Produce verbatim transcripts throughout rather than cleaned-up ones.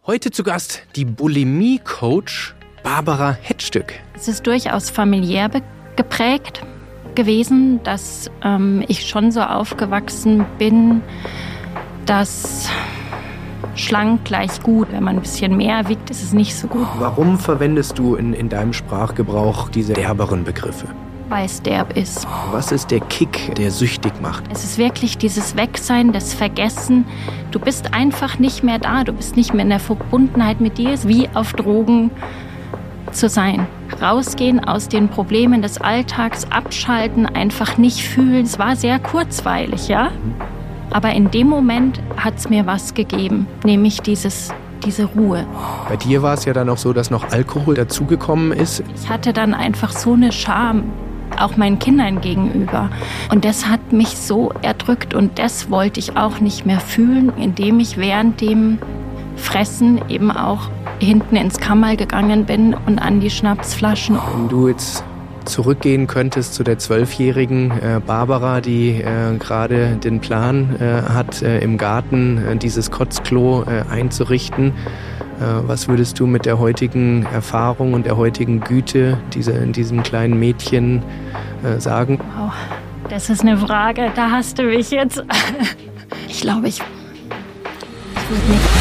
Heute zu Gast die Bulimie-Coach Barbara Hettstück. Es ist durchaus familiär be- geprägt gewesen, dass ähm, ich schon so aufgewachsen bin, dass schlank gleich gut. Wenn man ein bisschen mehr wiegt, ist es nicht so gut. Warum verwendest du in, in deinem Sprachgebrauch diese derberen Begriffe? Weil es derb ist. Was ist der Kick, der süchtig macht? Es ist wirklich dieses Wegsein, das Vergessen. Du bist einfach nicht mehr da. Du bist nicht mehr in der Verbundenheit mit dir. Es ist wie auf Drogen zu sein. Rausgehen aus den Problemen des Alltags, abschalten, einfach nicht fühlen. Es war sehr kurzweilig, ja. Aber in dem Moment hat es mir was gegeben, nämlich dieses, diese Ruhe. Bei dir war es ja dann auch so, dass noch Alkohol dazugekommen ist. Ich hatte dann einfach so eine Scham, auch meinen Kindern gegenüber. Und das hat mich so erdrückt und das wollte ich auch nicht mehr fühlen, indem ich während dem Fressen eben auch hinten ins Kammerl gegangen bin und an die Schnapsflaschen. Wenn du jetzt zurückgehen könntest zu der zwölfjährigen äh, Barbara, die äh, gerade den Plan äh, hat, äh, im Garten äh, dieses Kotzklo äh, einzurichten, äh, was würdest du mit der heutigen Erfahrung und der heutigen Güte dieser, in diesem kleinen Mädchen äh, sagen? Wow, das ist eine Frage, da hast du mich jetzt. Ich glaube, ich, ich würde nicht.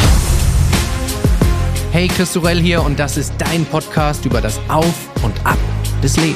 Hey, Chris Sorel hier und das ist dein Podcast über das Auf und Ab des Lebens.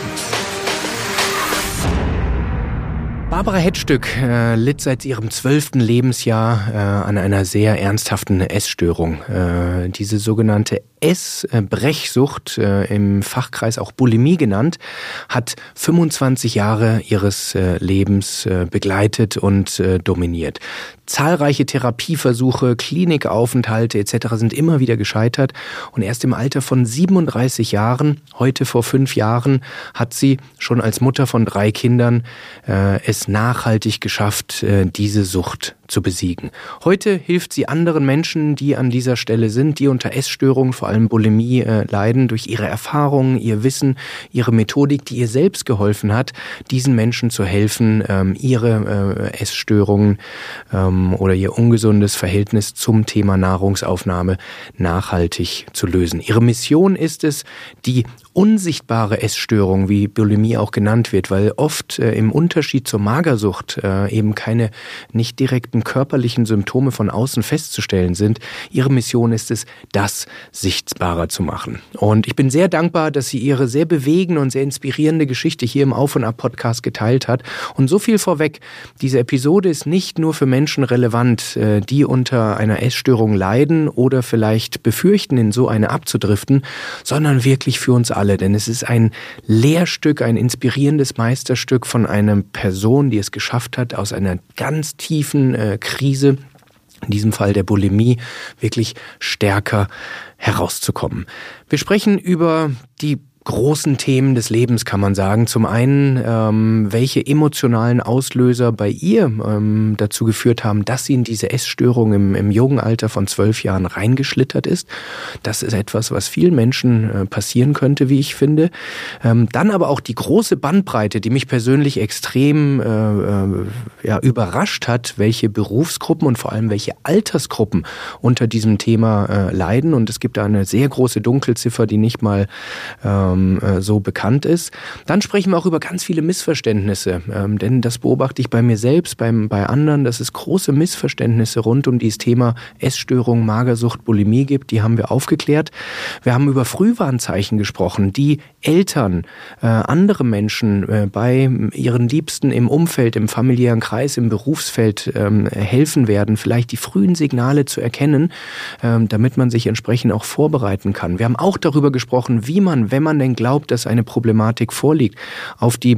Barbara Hettstück äh, litt seit ihrem zwölften Lebensjahr äh, an einer sehr ernsthaften Essstörung. Äh, diese sogenannte Essbrechsucht, äh, im Fachkreis auch Bulimie genannt, hat fünfundzwanzig Jahre ihres äh, Lebens äh, begleitet und äh, dominiert. Zahlreiche Therapieversuche, Klinikaufenthalte et cetera sind immer wieder gescheitert und erst im Alter von siebenunddreißig Jahren, heute vor fünf Jahren, hat sie schon als Mutter von drei Kindern äh, es nachhaltig geschafft, äh, diese Sucht zu besiegen. Heute hilft sie anderen Menschen, die an dieser Stelle sind, die unter Essstörungen, vor allem Bulimie, äh, leiden, durch ihre Erfahrungen, ihr Wissen, ihre Methodik, die ihr selbst geholfen hat, diesen Menschen zu helfen, ähm, ihre äh, Essstörungen ähm, oder ihr ungesundes Verhältnis zum Thema Nahrungsaufnahme nachhaltig zu lösen. Ihre Mission ist es, die unsichtbare Essstörung, wie Bulimie auch genannt wird, weil oft äh, im Unterschied zur Magersucht äh, eben keine nicht direkten körperlichen Symptome von außen festzustellen sind. Ihre Mission ist es, das sichtbarer zu machen. Und ich bin sehr dankbar, dass sie ihre sehr bewegende und sehr inspirierende Geschichte hier im Auf und Ab Podcast geteilt hat. Und so viel vorweg, diese Episode ist nicht nur für Menschen relevant, äh, die unter einer Essstörung leiden oder vielleicht befürchten, in so eine abzudriften, sondern wirklich für uns alle. Denn es ist ein Lehrstück, ein inspirierendes Meisterstück von einer Person, die es geschafft hat, aus einer ganz tiefen äh, Krise, in diesem Fall der Bulimie, wirklich stärker herauszukommen. Wir sprechen über die großen Themen des Lebens, kann man sagen. Zum einen, ähm, welche emotionalen Auslöser bei ihr ähm, dazu geführt haben, dass sie in diese Essstörung im, im jungen Alter von zwölf Jahren reingeschlittert ist. Das ist etwas, was vielen Menschen äh, passieren könnte, wie ich finde. Ähm, dann aber auch die große Bandbreite, die mich persönlich extrem äh, äh, ja, überrascht hat, welche Berufsgruppen und vor allem welche Altersgruppen unter diesem Thema äh, leiden. Und es gibt da eine sehr große Dunkelziffer, die nicht mal äh, so bekannt ist. Dann sprechen wir auch über ganz viele Missverständnisse, ähm, denn das beobachte ich bei mir selbst, beim, bei anderen, dass es große Missverständnisse rund um dieses Thema Essstörung, Magersucht, Bulimie gibt. Die haben wir aufgeklärt. Wir haben über Frühwarnzeichen gesprochen, die Eltern, äh, andere Menschen äh, bei ihren Liebsten im Umfeld, im familiären Kreis, im Berufsfeld ähm, helfen werden, vielleicht die frühen Signale zu erkennen, ähm, damit man sich entsprechend auch vorbereiten kann. Wir haben auch darüber gesprochen, wie man, wenn man denn glaubt, dass eine Problematik vorliegt, auf die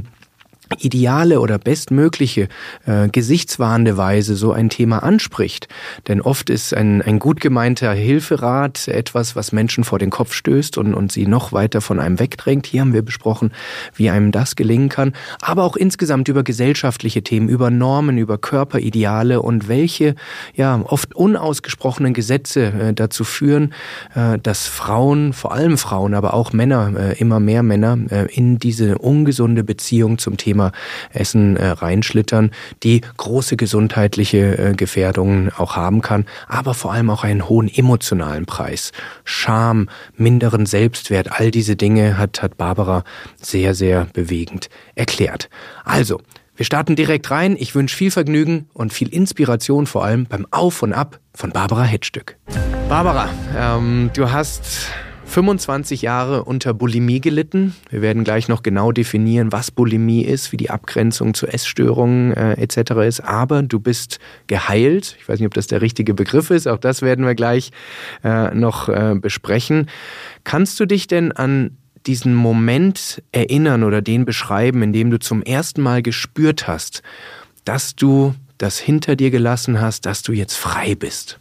ideale oder bestmögliche, äh, gesichtswahrende Weise so ein Thema anspricht. Denn oft ist ein, ein gut gemeinter Hilferat etwas, was Menschen vor den Kopf stößt und, und sie noch weiter von einem wegdrängt. Hier haben wir besprochen, wie einem das gelingen kann. Aber auch insgesamt über gesellschaftliche Themen, über Normen, über Körperideale und welche ja oft unausgesprochenen Gesetze äh, dazu führen, äh, dass Frauen, vor allem Frauen, aber auch Männer, äh, immer mehr Männer, äh, in diese ungesunde Beziehung zum Thema Thema Essen äh, reinschlittern, die große gesundheitliche äh, Gefährdungen auch haben kann, aber vor allem auch einen hohen emotionalen Preis. Scham, minderen Selbstwert, all diese Dinge hat, hat Barbara sehr, sehr bewegend erklärt. Also, wir starten direkt rein. Ich wünsche viel Vergnügen und viel Inspiration, vor allem beim Auf und Ab von Barbara Hettstück. Barbara, ähm, du hast fünfundzwanzig Jahre unter Bulimie gelitten. Wir werden gleich noch genau definieren, was Bulimie ist, wie die Abgrenzung zu Essstörungen äh, et cetera ist. Aber du bist geheilt. Ich weiß nicht, ob das der richtige Begriff ist. Auch das werden wir gleich äh, noch äh, besprechen. Kannst du dich denn an diesen Moment erinnern oder den beschreiben, in dem du zum ersten Mal gespürt hast, dass du das hinter dir gelassen hast, dass du jetzt frei bist?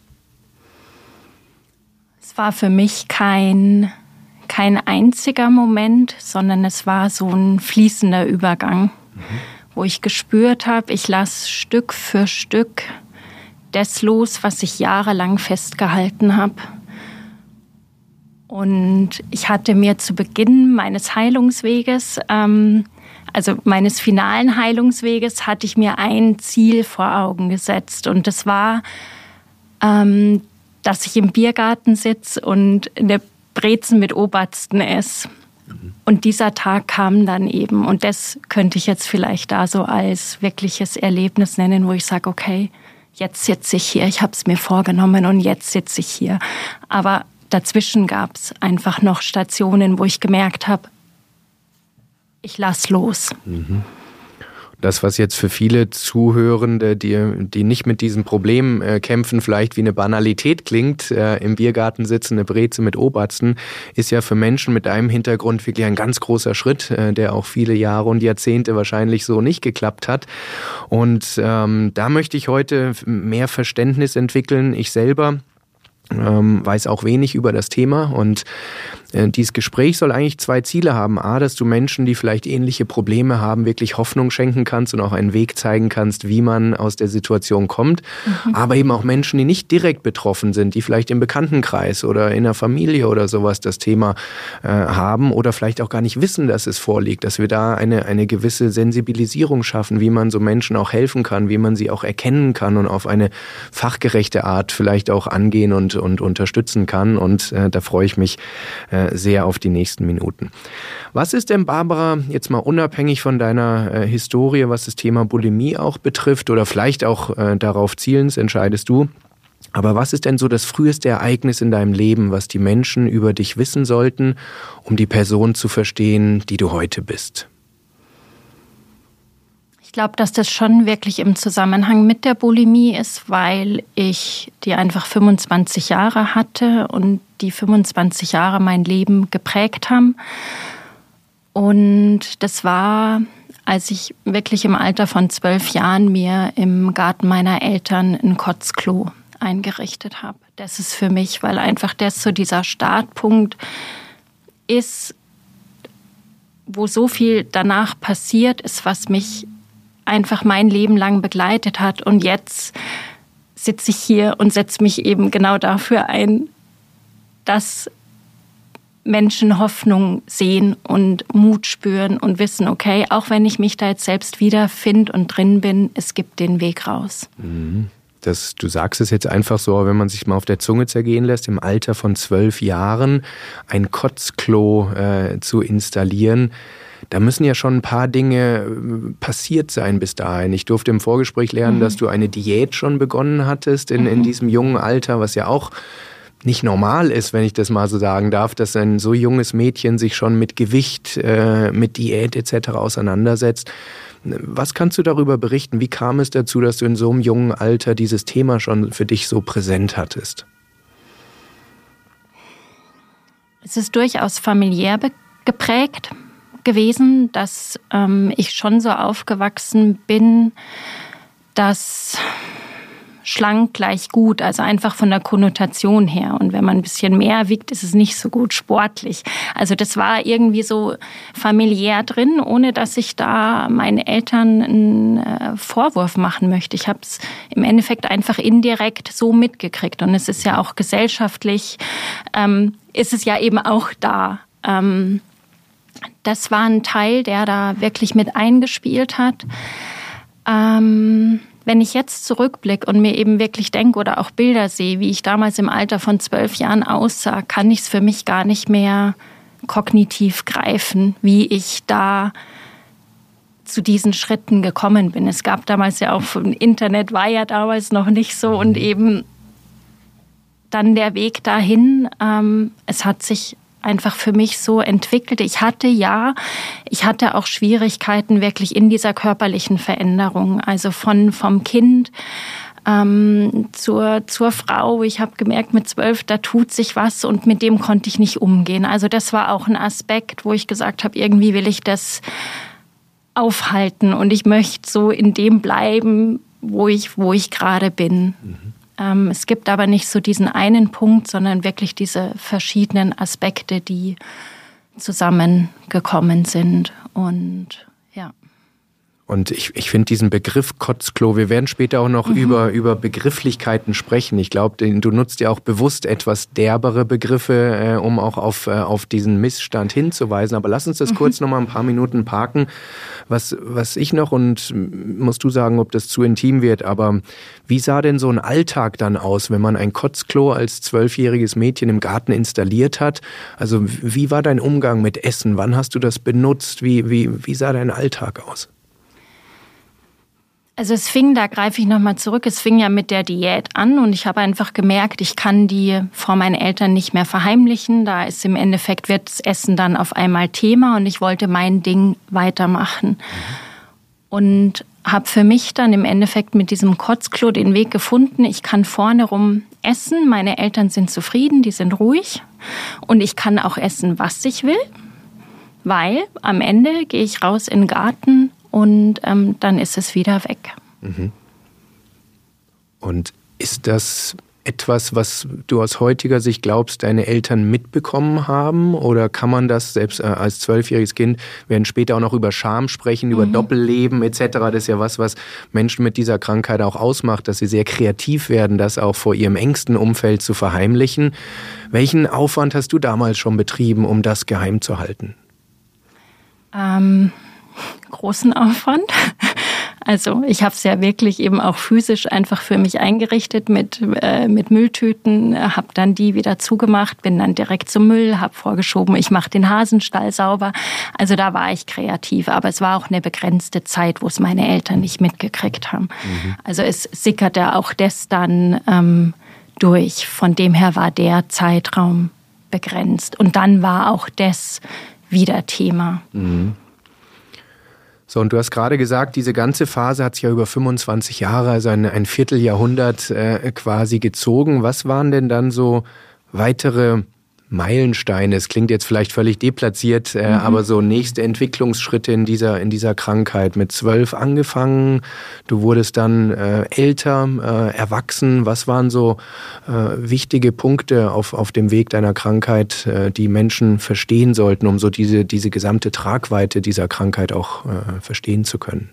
Es war für mich kein, kein einziger Moment, sondern es war so ein fließender Übergang, mhm. wo ich gespürt habe, ich lasse Stück für Stück das los, was ich jahrelang festgehalten habe. Und ich hatte mir zu Beginn meines Heilungsweges, ähm, also meines finalen Heilungsweges, hatte ich mir ein Ziel vor Augen gesetzt. Und das war, ähm, dass ich im Biergarten sitze und eine Brezen mit Obersten esse. Mhm. Und dieser Tag kam dann eben. Und das könnte ich jetzt vielleicht da so als wirkliches Erlebnis nennen, wo ich sage, okay, jetzt sitze ich hier, ich habe es mir vorgenommen und jetzt sitze ich hier. Aber dazwischen gab es einfach noch Stationen, wo ich gemerkt habe, ich lass los. Mhm. Das, was jetzt für viele Zuhörende, die, die nicht mit diesem Problem äh, kämpfen, vielleicht wie eine Banalität klingt, äh, im Biergarten sitzen, eine Breze mit Obersten, ist ja für Menschen mit einem Hintergrund wirklich ein ganz großer Schritt, äh, der auch viele Jahre und Jahrzehnte wahrscheinlich so nicht geklappt hat. Und ähm, da möchte ich heute mehr Verständnis entwickeln. Ich selber Ähm, weiß auch wenig über das Thema und äh, dieses Gespräch soll eigentlich zwei Ziele haben. A, dass du Menschen, die vielleicht ähnliche Probleme haben, wirklich Hoffnung schenken kannst und auch einen Weg zeigen kannst, wie man aus der Situation kommt. Mhm. Aber eben auch Menschen, die nicht direkt betroffen sind, die vielleicht im Bekanntenkreis oder in der Familie oder sowas das Thema äh, haben oder vielleicht auch gar nicht wissen, dass es vorliegt, dass wir da eine, eine gewisse Sensibilisierung schaffen, wie man so Menschen auch helfen kann, wie man sie auch erkennen kann und auf eine fachgerechte Art vielleicht auch angehen und und unterstützen kann. Und äh, da freue ich mich äh, sehr auf die nächsten Minuten. Was ist denn, Barbara, jetzt mal unabhängig von deiner äh, Historie, was das Thema Bulimie auch betrifft oder vielleicht auch äh, darauf zielend, entscheidest du, aber was ist denn so das früheste Ereignis in deinem Leben, was die Menschen über dich wissen sollten, um die Person zu verstehen, die du heute bist? Ich glaube, dass das schon wirklich im Zusammenhang mit der Bulimie ist, weil ich die einfach fünfundzwanzig Jahre hatte und die fünfundzwanzig Jahre mein Leben geprägt haben. Und das war, als ich wirklich im Alter von zwölf Jahren mir im Garten meiner Eltern ein Kotzklo eingerichtet habe. Das ist für mich, weil einfach das so dieser Startpunkt ist, wo so viel danach passiert ist, was mich einfach mein Leben lang begleitet hat. Und jetzt sitze ich hier und setze mich eben genau dafür ein, dass Menschen Hoffnung sehen und Mut spüren und wissen, okay, auch wenn ich mich da jetzt selbst wiederfinde und drin bin, es gibt den Weg raus. Das, du sagst es jetzt einfach so, wenn man sich mal auf der Zunge zergehen lässt, im Alter von zwölf Jahren ein Kotzklo äh, zu installieren. Da müssen ja schon ein paar Dinge passiert sein bis dahin. Ich durfte im Vorgespräch lernen, mhm. dass du eine Diät schon begonnen hattest in, mhm. in diesem jungen Alter, was ja auch nicht normal ist, wenn ich das mal so sagen darf, dass ein so junges Mädchen sich schon mit Gewicht, äh, mit Diät et cetera auseinandersetzt. Was kannst du darüber berichten? Wie kam es dazu, dass du in so einem jungen Alter dieses Thema schon für dich so präsent hattest? Es ist durchaus familiär be- geprägt gewesen, dass ähm, ich schon so aufgewachsen bin, dass schlank gleich gut, also einfach von der Konnotation her. Und wenn man ein bisschen mehr wiegt, ist es nicht so gut sportlich. Also das war irgendwie so familiär drin, ohne dass ich da meinen Eltern einen Vorwurf machen möchte. Ich habe es im Endeffekt einfach indirekt so mitgekriegt. Und es ist ja auch gesellschaftlich, ähm, ist es ja eben auch da. Ähm, das war ein Teil, der da wirklich mit eingespielt hat. Ähm, wenn ich jetzt zurückblicke und mir eben wirklich denke oder auch Bilder sehe, wie ich damals im Alter von zwölf Jahren aussah, kann ich es für mich gar nicht mehr kognitiv greifen, wie ich da zu diesen Schritten gekommen bin. Es gab damals ja auch, Internet war ja damals noch nicht so und eben dann der Weg dahin, ähm, es hat sich einfach für mich so entwickelt. Ich hatte ja, ich hatte auch Schwierigkeiten wirklich in dieser körperlichen Veränderung, also von vom Kind ähm, zur zur Frau. Ich habe gemerkt, mit zwölf, da tut sich was und mit dem konnte ich nicht umgehen. Also das war auch ein Aspekt, wo ich gesagt habe, irgendwie will ich das aufhalten und ich möchte so in dem bleiben, wo ich, wo ich gerade bin. Mhm. Ähm, es gibt aber nicht so diesen einen Punkt, sondern wirklich diese verschiedenen Aspekte, die zusammengekommen sind. Und ja. Und ich, ich finde diesen Begriff Kotzklo, wir werden später auch noch mhm. über, über Begrifflichkeiten sprechen. Ich glaube, du nutzt ja auch bewusst etwas derbere Begriffe, äh, um auch auf, äh, auf diesen Missstand hinzuweisen. Aber lass uns das mhm. kurz noch mal ein paar Minuten parken. Was, was ich noch, und musst du sagen, ob das zu intim wird, aber wie sah denn so ein Alltag dann aus, wenn man ein Kotzklo als zwölfjähriges Mädchen im Garten installiert hat? Also wie war dein Umgang mit Essen? Wann hast du das benutzt? Wie, wie, wie sah dein Alltag aus? Also es fing, da greife ich nochmal zurück, es fing ja mit der Diät an und ich habe einfach gemerkt, ich kann die vor meinen Eltern nicht mehr verheimlichen. Da ist im Endeffekt, wird das Essen dann auf einmal Thema und ich wollte mein Ding weitermachen. Mhm. Und habe für mich dann im Endeffekt mit diesem Kotzklo den Weg gefunden, ich kann vorne rum essen, meine Eltern sind zufrieden, die sind ruhig und ich kann auch essen, was ich will, weil am Ende gehe ich raus in den Garten und ähm, dann ist es wieder weg. Mhm. Und ist das etwas, was du aus heutiger Sicht glaubst, deine Eltern mitbekommen haben? Oder kann man das selbst äh, als zwölfjähriges Kind, wir werden später auch noch über Scham sprechen, über mhm. Doppelleben et cetera. Das ist ja was, was Menschen mit dieser Krankheit auch ausmacht, dass sie sehr kreativ werden, das auch vor ihrem engsten Umfeld zu verheimlichen. Welchen Aufwand hast du damals schon betrieben, um das geheim zu halten? Ähm... großen Aufwand. Also ich habe es ja wirklich eben auch physisch einfach für mich eingerichtet mit, äh, mit Mülltüten, habe dann die wieder zugemacht, bin dann direkt zum Müll, habe vorgeschoben, ich mache den Hasenstall sauber. Also da war ich kreativ, aber es war auch eine begrenzte Zeit, wo es meine Eltern nicht mitgekriegt haben. Mhm. Also es sickerte auch das dann ähm, durch. Von dem her war der Zeitraum begrenzt. Und dann war auch das wieder Thema. Mhm. So, und du hast gerade gesagt, diese ganze Phase hat sich ja über fünfundzwanzig Jahre, also ein, ein Vierteljahrhundert äh, quasi gezogen. Was waren denn dann so weitere Meilensteine? Es klingt jetzt vielleicht völlig deplatziert, äh, mhm. aber so nächste Entwicklungsschritte in dieser, in dieser Krankheit. Mit zwölf angefangen, du wurdest dann äh, älter, äh, erwachsen. Was waren so äh, wichtige Punkte auf, auf dem Weg deiner Krankheit, äh, die Menschen verstehen sollten, um so diese, diese gesamte Tragweite dieser Krankheit auch äh, verstehen zu können?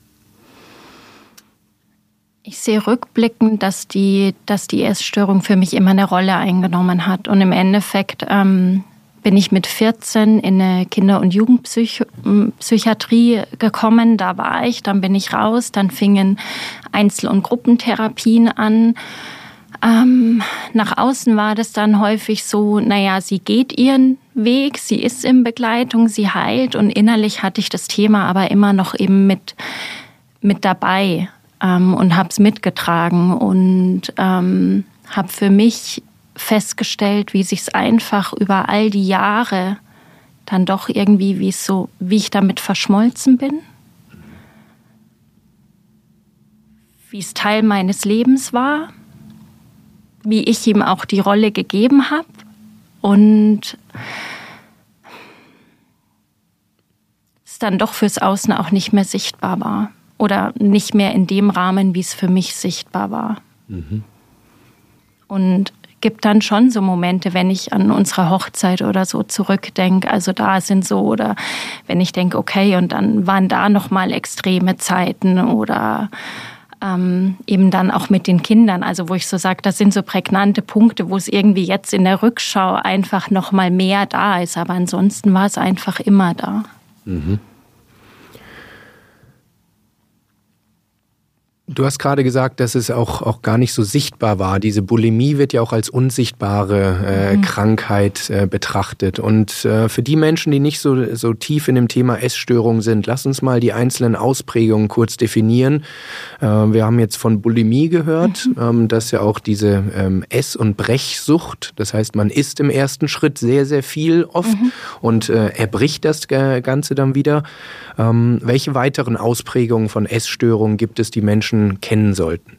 Ich sehe rückblickend, dass die, dass die Essstörung für mich immer eine Rolle eingenommen hat. Und im Endeffekt ähm, bin ich mit vierzehn in eine Kinder- und Jugendpsychiatrie gekommen. Da war ich, dann bin ich raus. Dann fingen Einzel- und Gruppentherapien an. Ähm, nach außen war das dann häufig so, naja, sie geht ihren Weg, sie ist in Begleitung, sie heilt. Und innerlich hatte ich das Thema aber immer noch eben mit, mit dabei. Und habe es mitgetragen und ähm, habe für mich festgestellt, wie sich's einfach über all die Jahre dann doch irgendwie, wie es so, wie ich damit verschmolzen bin, wie es Teil meines Lebens war, wie ich ihm auch die Rolle gegeben habe und es dann doch fürs Außen auch nicht mehr sichtbar war. Oder nicht mehr in dem Rahmen, wie es für mich sichtbar war. Mhm. Und gibt dann schon so Momente, wenn ich an unsere Hochzeit oder so zurückdenke. Also da sind so, oder wenn ich denke, okay, und dann waren da nochmal extreme Zeiten. Oder ähm, eben dann auch mit den Kindern. Also wo ich so sage, das sind so prägnante Punkte, wo es irgendwie jetzt in der Rückschau einfach noch mal mehr da ist. Aber ansonsten war es einfach immer da. Mhm. Du hast gerade gesagt, dass es auch, auch gar nicht so sichtbar war. Diese Bulimie wird ja auch als unsichtbare äh, mhm. Krankheit äh, betrachtet. Und äh, für die Menschen, die nicht so, so tief in dem Thema Essstörung sind, lass uns mal die einzelnen Ausprägungen kurz definieren. Äh, wir haben jetzt von Bulimie gehört, mhm. ähm, dass ja auch diese ähm, Ess- und Brechsucht, das heißt, man isst im ersten Schritt sehr, sehr viel oft mhm. und äh, erbricht das Ganze dann wieder. Ähm, welche weiteren Ausprägungen von Essstörungen gibt es, die Menschen kennen sollten?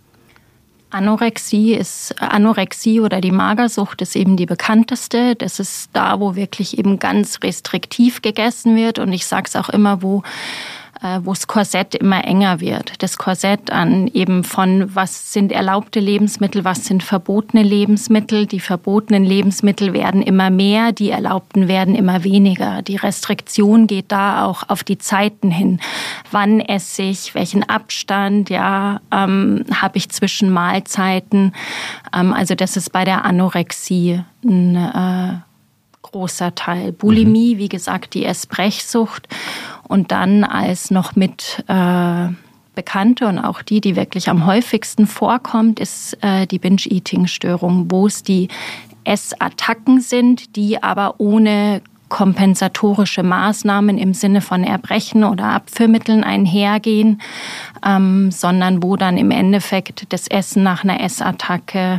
Anorexie ist Anorexie oder die Magersucht ist eben die bekannteste. Das ist da, wo wirklich eben ganz restriktiv gegessen wird. Und ich sage es auch immer, wo wo das Korsett immer enger wird. Das Korsett an eben von, was sind erlaubte Lebensmittel, was sind verbotene Lebensmittel. Die verbotenen Lebensmittel werden immer mehr, die erlaubten werden immer weniger. Die Restriktion geht da auch auf die Zeiten hin. Wann esse ich, welchen Abstand, ja, ähm, habe ich zwischen Mahlzeiten. Ähm, also das ist bei der Anorexie ein äh, großer Teil. Bulimie, wie gesagt, die Essbrechsucht. Und dann als noch mit äh, bekannte und auch die, die wirklich am häufigsten vorkommt, ist äh, die Binge-Eating-Störung, wo es die Essattacken sind, die aber ohne kompensatorische Maßnahmen im Sinne von Erbrechen oder Abführmitteln einhergehen, ähm, sondern wo dann im Endeffekt das Essen nach einer Essattacke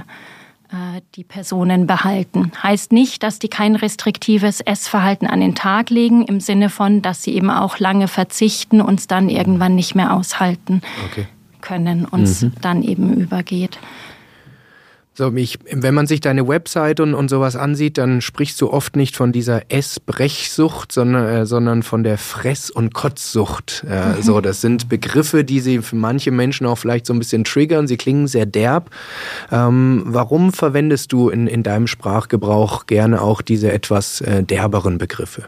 die Personen behalten. Heißt nicht, dass die kein restriktives Essverhalten an den Tag legen, im Sinne von, dass sie eben auch lange verzichten und es dann irgendwann nicht mehr aushalten okay. können und es mhm. dann eben übergeht. So, ich, wenn man sich deine Website und, und sowas ansieht, dann sprichst du oft nicht von dieser Essbrechsucht, sondern, äh, sondern von der Fress- und Kotzsucht. Äh, mhm. So, das sind Begriffe, die sie für manche Menschen auch vielleicht so ein bisschen triggern. Sie klingen sehr derb. Ähm, warum verwendest du in, in deinem Sprachgebrauch gerne auch diese etwas äh, derberen Begriffe?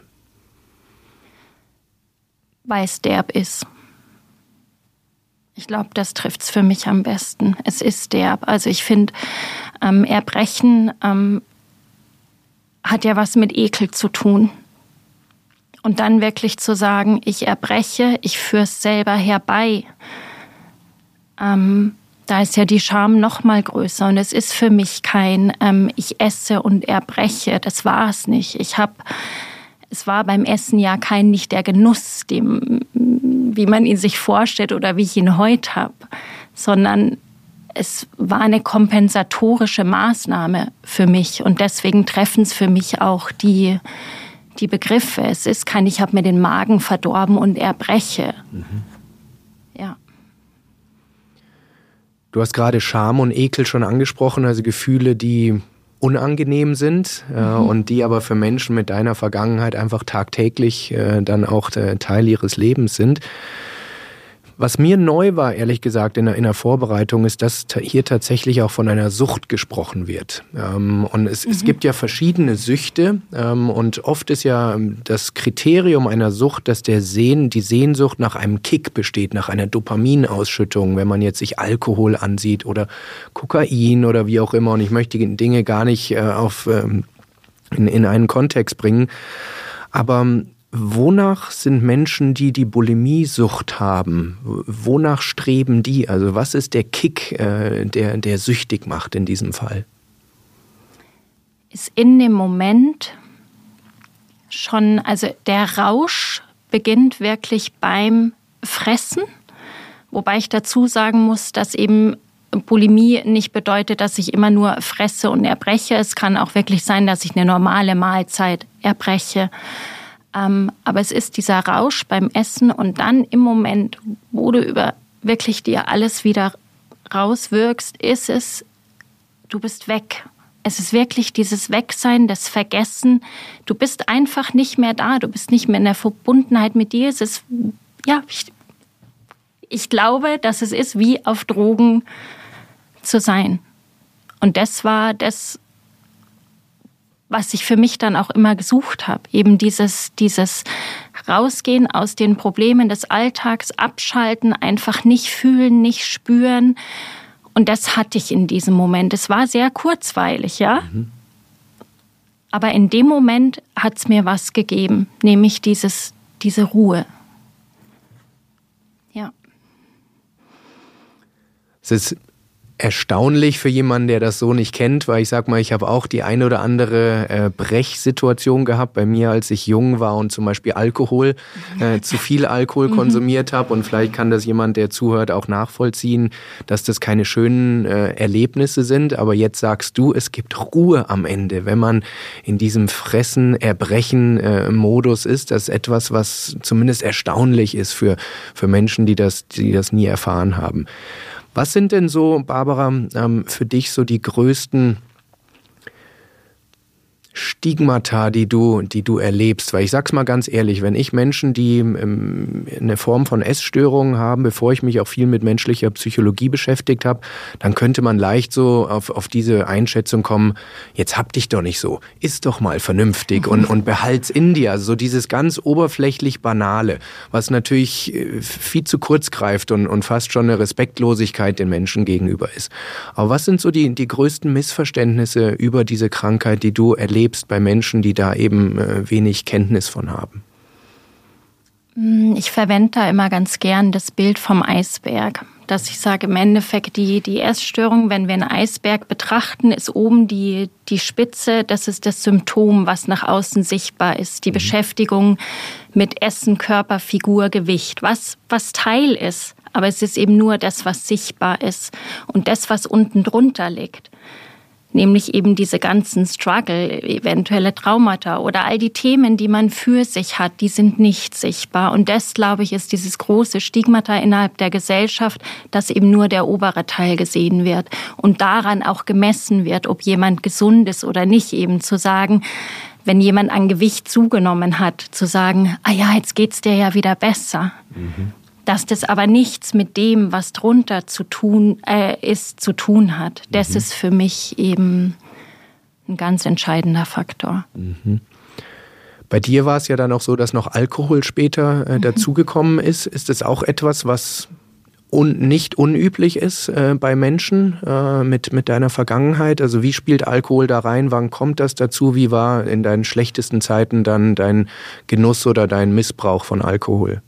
Weil es derb ist. Ich glaube, das trifft's für mich am besten. Es ist derb. Also ich finde, ähm, Erbrechen ähm, hat ja was mit Ekel zu tun. Und dann wirklich zu sagen, ich erbreche, ich führe es selber herbei. Ähm, da ist ja die Scham noch mal größer. Und es ist für mich kein, ähm, ich esse und erbreche. Das war es nicht. Ich habe, es war beim Essen ja kein, nicht der Genuss, dem wie man ihn sich vorstellt oder wie ich ihn heute habe, sondern es war eine kompensatorische Maßnahme für mich und deswegen treffen es für mich auch die, die Begriffe. Es ist kein, ich habe mir den Magen verdorben und erbreche. Mhm. Ja. Du hast gerade Scham und Ekel schon angesprochen, also Gefühle, die unangenehm sind äh, mhm. und die aber für Menschen mit deiner Vergangenheit einfach tagtäglich äh, dann auch äh, Teil ihres Lebens sind. Was mir neu war, ehrlich gesagt, in der, in der Vorbereitung, ist, dass hier tatsächlich auch von einer Sucht gesprochen wird. Ähm, und es, mhm. es gibt ja verschiedene Süchte ähm, und oft ist ja das Kriterium einer Sucht, dass der Sehn, die Sehnsucht nach einem Kick besteht, nach einer Dopaminausschüttung, wenn man jetzt sich Alkohol ansieht oder Kokain oder wie auch immer. Und ich möchte die Dinge gar nicht äh, auf, ähm, in, in einen Kontext bringen. Aber wonach sind Menschen, die die Bulimie-Sucht haben, wonach streben die? Also was ist der Kick, äh, der, der süchtig macht in diesem Fall? Ist in dem Moment schon, also der Rausch beginnt wirklich beim Fressen, wobei ich dazu sagen muss, dass eben Bulimie nicht bedeutet, dass ich immer nur fresse und erbreche. Es kann auch wirklich sein, dass ich eine normale Mahlzeit erbreche. Aber es ist dieser Rausch beim Essen und dann im Moment, wo du über wirklich dir alles wieder rauswirkst, ist es, du bist weg. Es ist wirklich dieses Wegsein, das Vergessen. Du bist einfach nicht mehr da. Du bist nicht mehr in der Verbundenheit mit dir. Es ist, ja, ich, ich glaube, dass es ist, wie auf Drogen zu sein. Und das war das, was ich für mich dann auch immer gesucht habe. Eben dieses, dieses Rausgehen aus den Problemen des Alltags, abschalten, einfach nicht fühlen, nicht spüren. Und das hatte ich in diesem Moment. Es war sehr kurzweilig, ja. Mhm. Aber in dem Moment hat es mir was gegeben, nämlich dieses, diese Ruhe. Ja. Es ist erstaunlich für jemanden, der das so nicht kennt, weil ich sag mal, ich habe auch die eine oder andere äh, Brechsituation gehabt bei mir, als ich jung war und zum Beispiel Alkohol, äh, zu viel Alkohol konsumiert habe, und vielleicht kann das jemand, der zuhört, auch nachvollziehen, dass das keine schönen äh, Erlebnisse sind, aber jetzt sagst du, es gibt Ruhe am Ende, wenn man in diesem Fressen, Erbrechen äh, Modus ist. Das ist etwas, was zumindest erstaunlich ist für, für Menschen, die das, die das nie erfahren haben. Was sind denn so, Barbara, für dich so die größten Stigmata, die du, die du erlebst? Weil ich sag's mal ganz ehrlich, wenn ich Menschen, die eine Form von Essstörungen haben, bevor ich mich auch viel mit menschlicher Psychologie beschäftigt habe, dann könnte man leicht so auf, auf diese Einschätzung kommen, jetzt hab dich doch nicht so, iss doch mal vernünftig und, und behalt's in dir. Also so dieses ganz oberflächlich Banale, was natürlich viel zu kurz greift und, und fast schon eine Respektlosigkeit den Menschen gegenüber ist. Aber was sind so die, die größten Missverständnisse über diese Krankheit, die du erlebst bei Menschen, die da eben äh, wenig Kenntnis von haben? Ich verwende da immer ganz gern das Bild vom Eisberg. Dass ich sage, im Endeffekt die, die Essstörung, wenn wir einen Eisberg betrachten, ist oben die, die Spitze, das ist das Symptom, was nach außen sichtbar ist. Die mhm. Beschäftigung mit Essen, Körper, Figur, Gewicht, was, was Teil ist. Aber es ist eben nur das, was sichtbar ist. Und das, was unten drunter liegt, nämlich eben diese ganzen Struggle, eventuelle Traumata oder all die Themen, die man für sich hat, die sind nicht sichtbar. Und das, glaube ich, ist dieses große Stigmata innerhalb der Gesellschaft, dass eben nur der obere Teil gesehen wird und daran auch gemessen wird, ob jemand gesund ist oder nicht. Eben zu sagen, wenn jemand an Gewicht zugenommen hat, zu sagen, ah ja, jetzt geht's dir ja wieder besser. Mhm. Dass das aber nichts mit dem, was drunter zu tun äh, ist, zu tun hat. Das mhm. ist für mich eben ein ganz entscheidender Faktor. Mhm. Bei dir war es ja dann auch so, dass noch Alkohol später äh, mhm. dazugekommen ist. Ist das auch etwas, was un- nicht unüblich ist äh, bei Menschen äh, mit, mit deiner Vergangenheit? Also wie spielt Alkohol da rein? Wann kommt das dazu? Wie war in deinen schlechtesten Zeiten dann dein Genuss oder dein Missbrauch von Alkohol?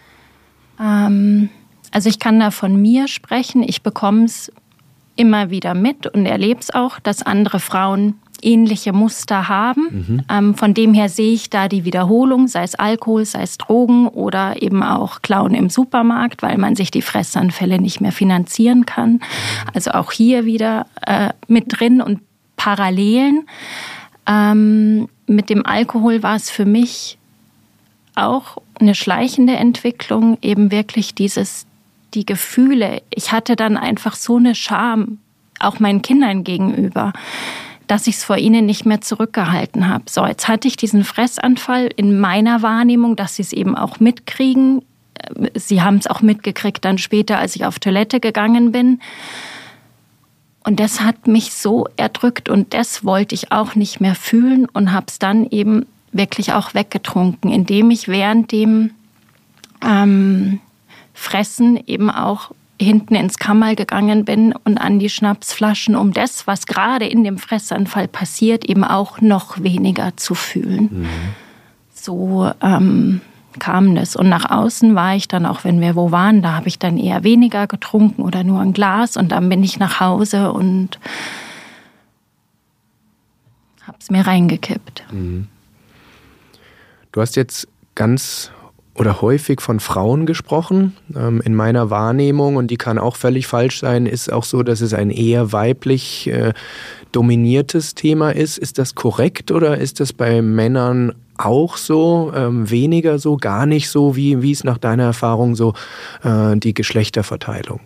Also ich kann da von mir sprechen. Ich bekomme es immer wieder mit und erlebe es auch, dass andere Frauen ähnliche Muster haben. Mhm. Ähm, von dem her sehe ich da die Wiederholung, sei es Alkohol, sei es Drogen oder eben auch Klauen im Supermarkt, weil man sich die Fressanfälle nicht mehr finanzieren kann. Also auch hier wieder äh, mit drin und Parallelen. Ähm, mit dem Alkohol war es für mich auch eine schleichende Entwicklung, eben wirklich dieses, die Gefühle. Ich hatte dann einfach so eine Scham, auch meinen Kindern gegenüber, dass ich es vor ihnen nicht mehr zurückgehalten habe. So, jetzt hatte ich diesen Fressanfall in meiner Wahrnehmung, dass sie es eben auch mitkriegen. Sie haben es auch mitgekriegt dann später, als ich auf Toilette gegangen bin. Und das hat mich so erdrückt und das wollte ich auch nicht mehr fühlen und habe es dann eben wirklich auch weggetrunken, indem ich während dem ähm, Fressen eben auch hinten ins Kammerl gegangen bin und an die Schnapsflaschen, um das, was gerade in dem Fressanfall passiert, eben auch noch weniger zu fühlen. Mhm. So ähm, kam das. Und nach außen war ich dann, auch wenn wir wo waren, da habe ich dann eher weniger getrunken oder nur ein Glas und dann bin ich nach Hause und habe es mir reingekippt. Mhm. Du hast jetzt ganz oder häufig von Frauen gesprochen. In meiner Wahrnehmung, und die kann auch völlig falsch sein, ist auch so, dass es ein eher weiblich äh, dominiertes Thema ist. Ist das korrekt oder ist das bei Männern auch so, ähm, weniger so, gar nicht so? Wie, wie ist nach deiner Erfahrung so äh, die Geschlechterverteilung?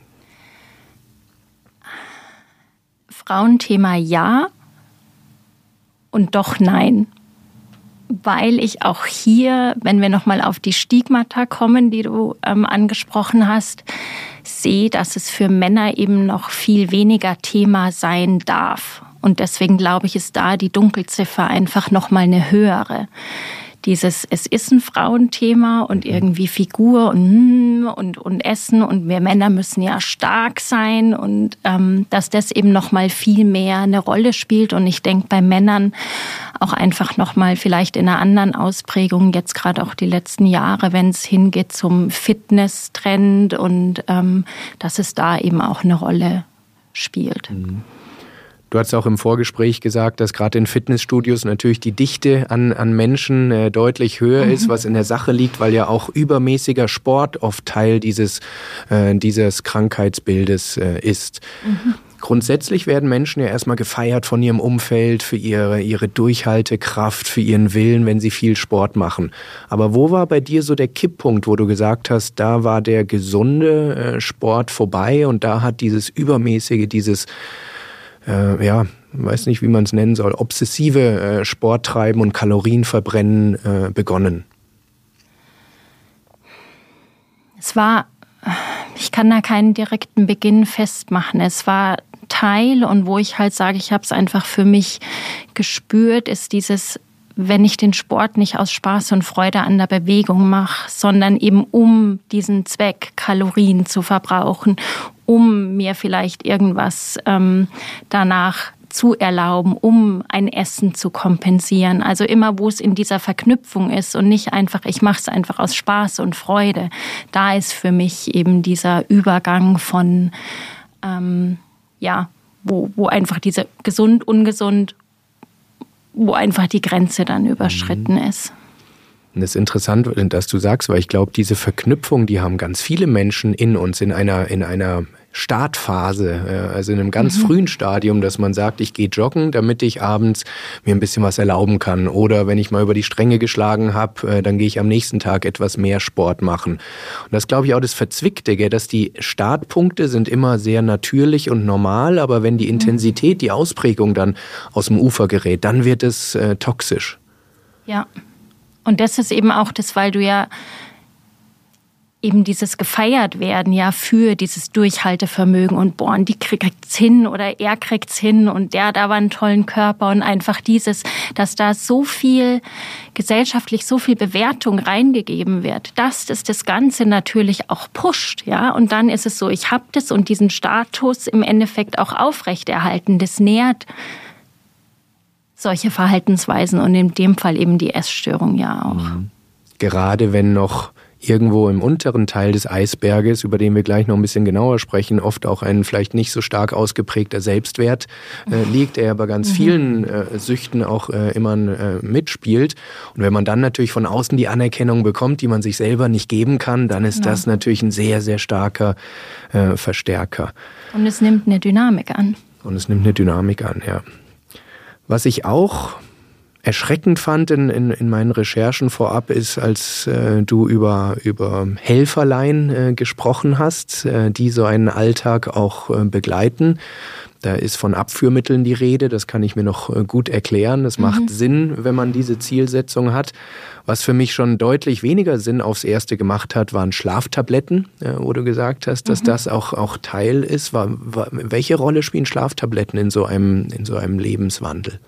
Frauenthema ja und doch nein. Weil ich auch hier, wenn wir nochmal auf die Stigmata kommen, die du ähm, angesprochen hast, sehe, dass es für Männer eben noch viel weniger Thema sein darf. Und deswegen glaube ich, ist da die Dunkelziffer einfach nochmal eine höhere. dieses, es ist ein Frauenthema und irgendwie Figur und, und, und Essen und wir Männer müssen ja stark sein und ähm, dass das eben nochmal viel mehr eine Rolle spielt. Und ich denke bei Männern auch einfach nochmal vielleicht in einer anderen Ausprägung, jetzt gerade auch die letzten Jahre, wenn es hingeht zum Fitness-Trend und ähm, dass es da eben auch eine Rolle spielt. Mhm. Du hast auch im Vorgespräch gesagt, dass gerade in Fitnessstudios natürlich die Dichte an, an Menschen äh, deutlich höher mhm. ist, was in der Sache liegt, weil ja auch übermäßiger Sport oft Teil dieses, äh, dieses Krankheitsbildes äh, ist. Mhm. Grundsätzlich werden Menschen ja erstmal gefeiert von ihrem Umfeld für ihre, ihre Durchhaltekraft, für ihren Willen, wenn sie viel Sport machen. Aber wo war bei dir so der Kipppunkt, wo du gesagt hast, da war der gesunde äh, Sport vorbei und da hat dieses übermäßige, dieses Äh, ja, weiß nicht, wie man es nennen soll, obsessive äh, Sporttreiben und Kalorienverbrennen äh, begonnen? Es war, ich kann da keinen direkten Beginn festmachen. Es war Teil und wo ich halt sage, ich habe es einfach für mich gespürt, ist dieses, wenn ich den Sport nicht aus Spaß und Freude an der Bewegung mache, sondern eben um diesen Zweck, Kalorien zu verbrauchen, um mir vielleicht irgendwas ähm, danach zu erlauben, um ein Essen zu kompensieren. Also immer, wo es in dieser Verknüpfung ist und nicht einfach, ich mache es einfach aus Spaß und Freude. Da ist für mich eben dieser Übergang von, ähm, ja, wo, wo einfach diese gesund, ungesund, wo einfach die Grenze dann überschritten ist. Und das ist interessant, dass du sagst, weil ich glaube, diese Verknüpfung, die haben ganz viele Menschen in uns, in einer, in einer Startphase, also in einem ganz mhm. frühen Stadium, dass man sagt, ich gehe joggen, damit ich abends mir ein bisschen was erlauben kann. Oder wenn ich mal über die Stränge geschlagen habe, dann gehe ich am nächsten Tag etwas mehr Sport machen. Und das glaube ich auch das Verzwickte, dass die Startpunkte sind immer sehr natürlich und normal, aber wenn die Intensität, die Ausprägung dann aus dem Ufer gerät, dann wird es äh, toxisch. Ja, und das ist eben auch das, weil du ja eben dieses gefeiert werden ja für dieses Durchhaltevermögen und boah, und die kriegt's hin oder er kriegt's hin und der hat aber einen tollen Körper und einfach dieses, dass da so viel gesellschaftlich so viel Bewertung reingegeben wird, dass das das Ganze natürlich auch pusht, ja, und dann ist es so, ich habe das und diesen Status im Endeffekt auch aufrechterhalten, das nährt solche Verhaltensweisen und in dem Fall eben die Essstörung ja auch. Gerade wenn noch irgendwo im unteren Teil des Eisberges, über den wir gleich noch ein bisschen genauer sprechen, oft auch ein vielleicht nicht so stark ausgeprägter Selbstwert äh, liegt, der bei ganz mhm. vielen äh, Süchten auch äh, immer äh, mitspielt. Und wenn man dann natürlich von außen die Anerkennung bekommt, die man sich selber nicht geben kann, dann ist ja. das natürlich ein sehr, sehr starker äh, Verstärker. Und es nimmt eine Dynamik an. Und es nimmt eine Dynamik an, ja. Was ich auch erschreckend fand in, in, in meinen Recherchen vorab ist, als äh, du über, über Helferlein äh, gesprochen hast, äh, die so einen Alltag auch äh, begleiten. Da ist von Abführmitteln die Rede, das kann ich mir noch äh, gut erklären. Das mhm. macht Sinn, wenn man diese Zielsetzung hat. Was für mich schon deutlich weniger Sinn aufs Erste gemacht hat, waren Schlaftabletten, äh, wo du gesagt hast, dass mhm. das auch, auch Teil ist. War, war, welche Rolle spielen Schlaftabletten in so einem, in so einem Lebenswandel?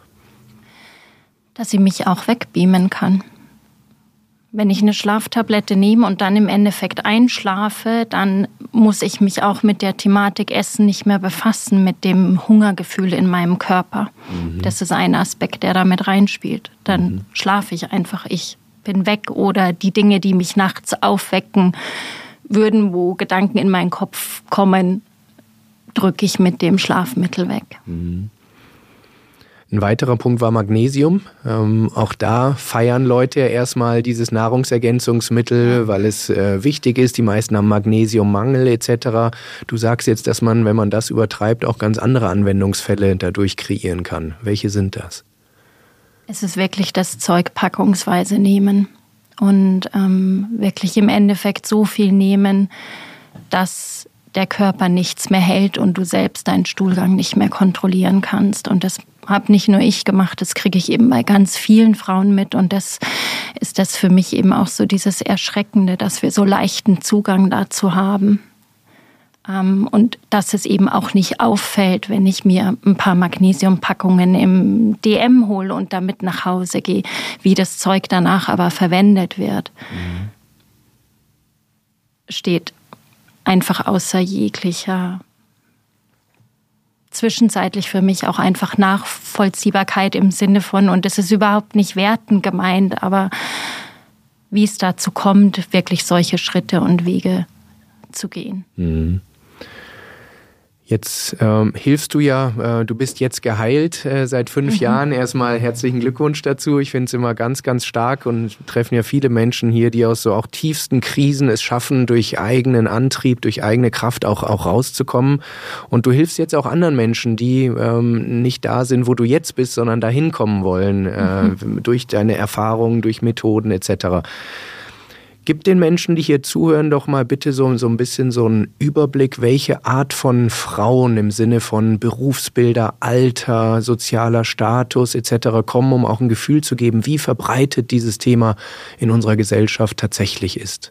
Dass sie mich auch wegbeamen kann. Wenn ich eine Schlaftablette nehme und dann im Endeffekt einschlafe, dann muss ich mich auch mit der Thematik Essen nicht mehr befassen, mit dem Hungergefühl in meinem Körper. Mhm. Das ist ein Aspekt, der da mit reinspielt. Dann mhm. schlafe ich einfach, ich bin weg. Oder die Dinge, die mich nachts aufwecken würden, wo Gedanken in meinen Kopf kommen, drücke ich mit dem Schlafmittel weg. Mhm. Ein weiterer Punkt war Magnesium. Ähm, auch da feiern Leute erstmal dieses Nahrungsergänzungsmittel, weil es äh, wichtig ist. Die meisten haben Magnesiummangel et cetera. Du sagst jetzt, dass man, wenn man das übertreibt, auch ganz andere Anwendungsfälle dadurch kreieren kann. Welche sind das? Es ist wirklich das Zeug packungsweise nehmen und ähm, wirklich im Endeffekt so viel nehmen, dass der Körper nichts mehr hält und du selbst deinen Stuhlgang nicht mehr kontrollieren kannst. Und das habe nicht nur ich gemacht, das kriege ich eben bei ganz vielen Frauen mit. Und das ist das für mich eben auch so dieses Erschreckende, dass wir so leichten Zugang dazu haben. Und dass es eben auch nicht auffällt, wenn ich mir ein paar Magnesiumpackungen im D M hole und damit nach Hause gehe, wie das Zeug danach aber verwendet wird. Mhm. Steht einfach außer jeglicher, zwischenzeitlich für mich auch einfach Nachvollziehbarkeit im Sinne von, und es ist überhaupt nicht wertend gemeint, aber wie es dazu kommt, wirklich solche Schritte und Wege zu gehen. Mhm. Jetzt ähm, hilfst du ja, äh, du bist jetzt geheilt äh, seit fünf mhm. Jahren. Erstmal herzlichen Glückwunsch dazu. Ich finde es immer ganz, ganz stark und treffen ja viele Menschen hier, die aus so auch tiefsten Krisen es schaffen, durch eigenen Antrieb, durch eigene Kraft auch, auch rauszukommen. Und du hilfst jetzt auch anderen Menschen, die ähm, nicht da sind, wo du jetzt bist, sondern dahin kommen wollen, äh, mhm. durch deine Erfahrungen, durch Methoden et cetera. Gib den Menschen, die hier zuhören, doch mal bitte so, so ein bisschen so einen Überblick, welche Art von Frauen im Sinne von Berufsbilder, Alter, sozialer Status et cetera kommen, um auch ein Gefühl zu geben, wie verbreitet dieses Thema in unserer Gesellschaft tatsächlich ist.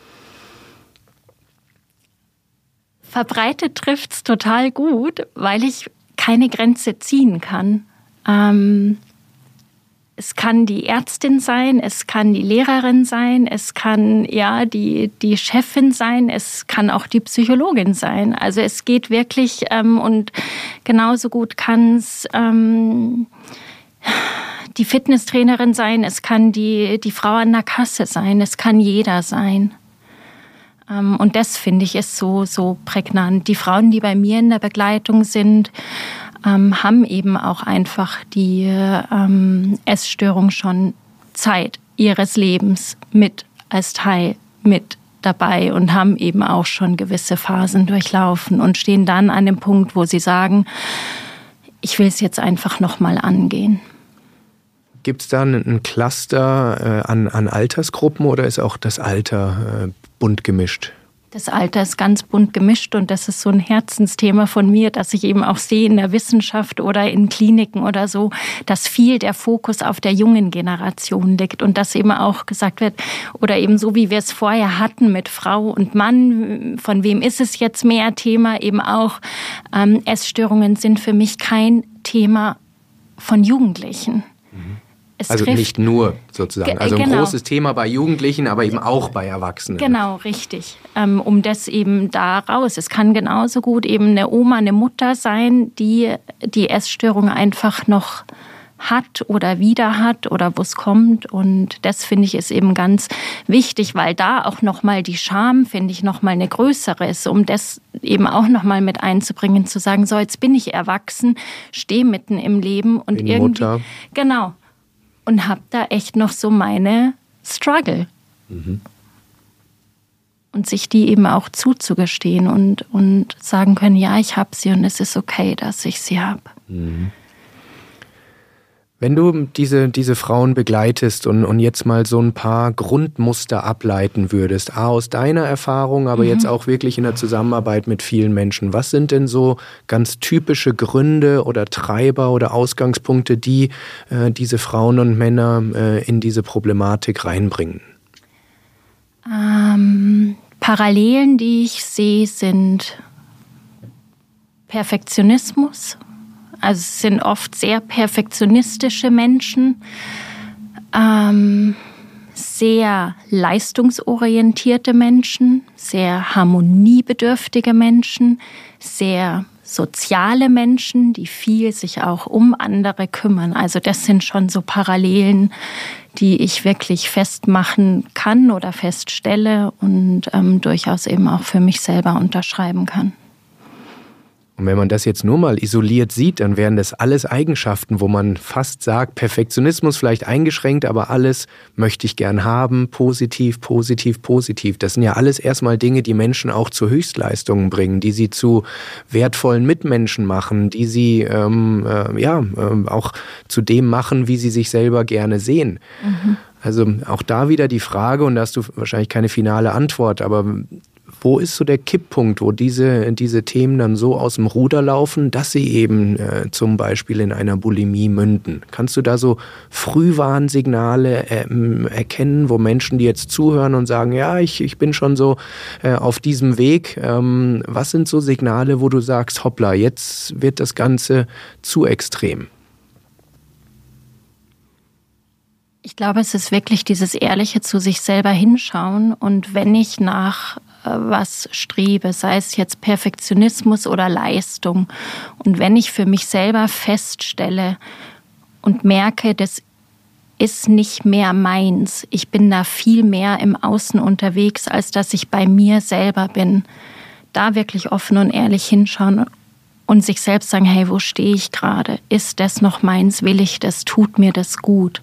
Verbreitet trifft's total gut, weil ich keine Grenze ziehen kann. Ähm Es kann die Ärztin sein, es kann die Lehrerin sein, es kann ja die, die Chefin sein, es kann auch die Psychologin sein. Also es geht wirklich ähm, und genauso gut kann es ähm, die Fitnesstrainerin sein, es kann die, die Frau an der Kasse sein, es kann jeder sein. Ähm, und das finde ich ist so, so prägnant. Die Frauen, die bei mir in der Begleitung sind, Ähm, haben eben auch einfach die ähm, Essstörung schon Zeit ihres Lebens mit als Teil mit dabei und haben eben auch schon gewisse Phasen durchlaufen und stehen dann an dem Punkt, wo sie sagen, ich will es jetzt einfach nochmal angehen. Gibt es da ein Cluster äh, an, an Altersgruppen oder ist auch das Alter äh, bunt gemischt? Das Alter ist ganz bunt gemischt und das ist so ein Herzensthema von mir, dass ich eben auch sehe in der Wissenschaft oder in Kliniken oder so, dass viel der Fokus auf der jungen Generation liegt und dass eben auch gesagt wird, oder eben so wie wir es vorher hatten mit Frau und Mann, von wem ist es jetzt mehr Thema, eben auch ähm, Essstörungen sind für mich kein Thema von Jugendlichen. Mhm. Es also trifft, nicht nur sozusagen, also genau. Ein großes Thema bei Jugendlichen, aber eben auch bei Erwachsenen. Genau, richtig. Ähm, um das eben da raus. Es kann genauso gut eben eine Oma, eine Mutter sein, die die Essstörung einfach noch hat oder wieder hat oder wo es kommt. Und das finde ich ist eben ganz wichtig, weil da auch nochmal die Scham, finde ich, nochmal eine größere ist, um das eben auch nochmal mit einzubringen, zu sagen, so jetzt bin ich erwachsen, stehe mitten im Leben und bin irgendwie... Mutter. Genau. Und habe da echt noch so meine Struggle. Mhm. Und sich die eben auch zuzugestehen und, und sagen können, ja, ich habe sie und es ist okay, dass ich sie habe. Mhm. Wenn du diese, diese Frauen begleitest und, und jetzt mal so ein paar Grundmuster ableiten würdest, A, aus deiner Erfahrung, aber mhm. jetzt auch wirklich in der Zusammenarbeit mit vielen Menschen, was sind denn so ganz typische Gründe oder Treiber oder Ausgangspunkte, die äh, diese Frauen und Männer äh, in diese Problematik reinbringen? Ähm, Parallelen, die ich sehe, sind Perfektionismus. Also es sind oft sehr perfektionistische Menschen, ähm, sehr leistungsorientierte Menschen, sehr harmoniebedürftige Menschen, sehr soziale Menschen, die viel sich auch um andere kümmern. Also das sind schon so Parallelen, die ich wirklich festmachen kann oder feststelle und ähm, durchaus eben auch für mich selber unterschreiben kann. Und wenn man das jetzt nur mal isoliert sieht, dann wären das alles Eigenschaften, wo man fast sagt, Perfektionismus vielleicht eingeschränkt, aber alles möchte ich gern haben, positiv, positiv, positiv. Das sind ja alles erstmal Dinge, die Menschen auch zu Höchstleistungen bringen, die sie zu wertvollen Mitmenschen machen, die sie ähm, äh, ja äh, auch zu dem machen, wie sie sich selber gerne sehen. Mhm. Also auch da wieder die Frage, und da hast du wahrscheinlich keine finale Antwort, aber wo ist so der Kipppunkt, wo diese, diese Themen dann so aus dem Ruder laufen, dass sie eben äh, zum Beispiel in einer Bulimie münden? Kannst du da so Frühwarnsignale äh, erkennen, wo Menschen, die jetzt zuhören und sagen, ja, ich, ich bin schon so äh, auf diesem Weg. Ähm, was sind so Signale, wo du sagst, hoppla, jetzt wird das Ganze zu extrem? Ich glaube, es ist wirklich dieses ehrliche zu sich selber hinschauen, und wenn ich nach äh, was strebe, sei es jetzt Perfektionismus oder Leistung, und wenn ich für mich selber feststelle und merke, das ist nicht mehr meins, ich bin da viel mehr im Außen unterwegs, als dass ich bei mir selber bin, da wirklich offen und ehrlich hinschauen und sich selbst sagen, hey, wo stehe ich gerade? Ist das noch meins? Will ich das? Tut mir das gut?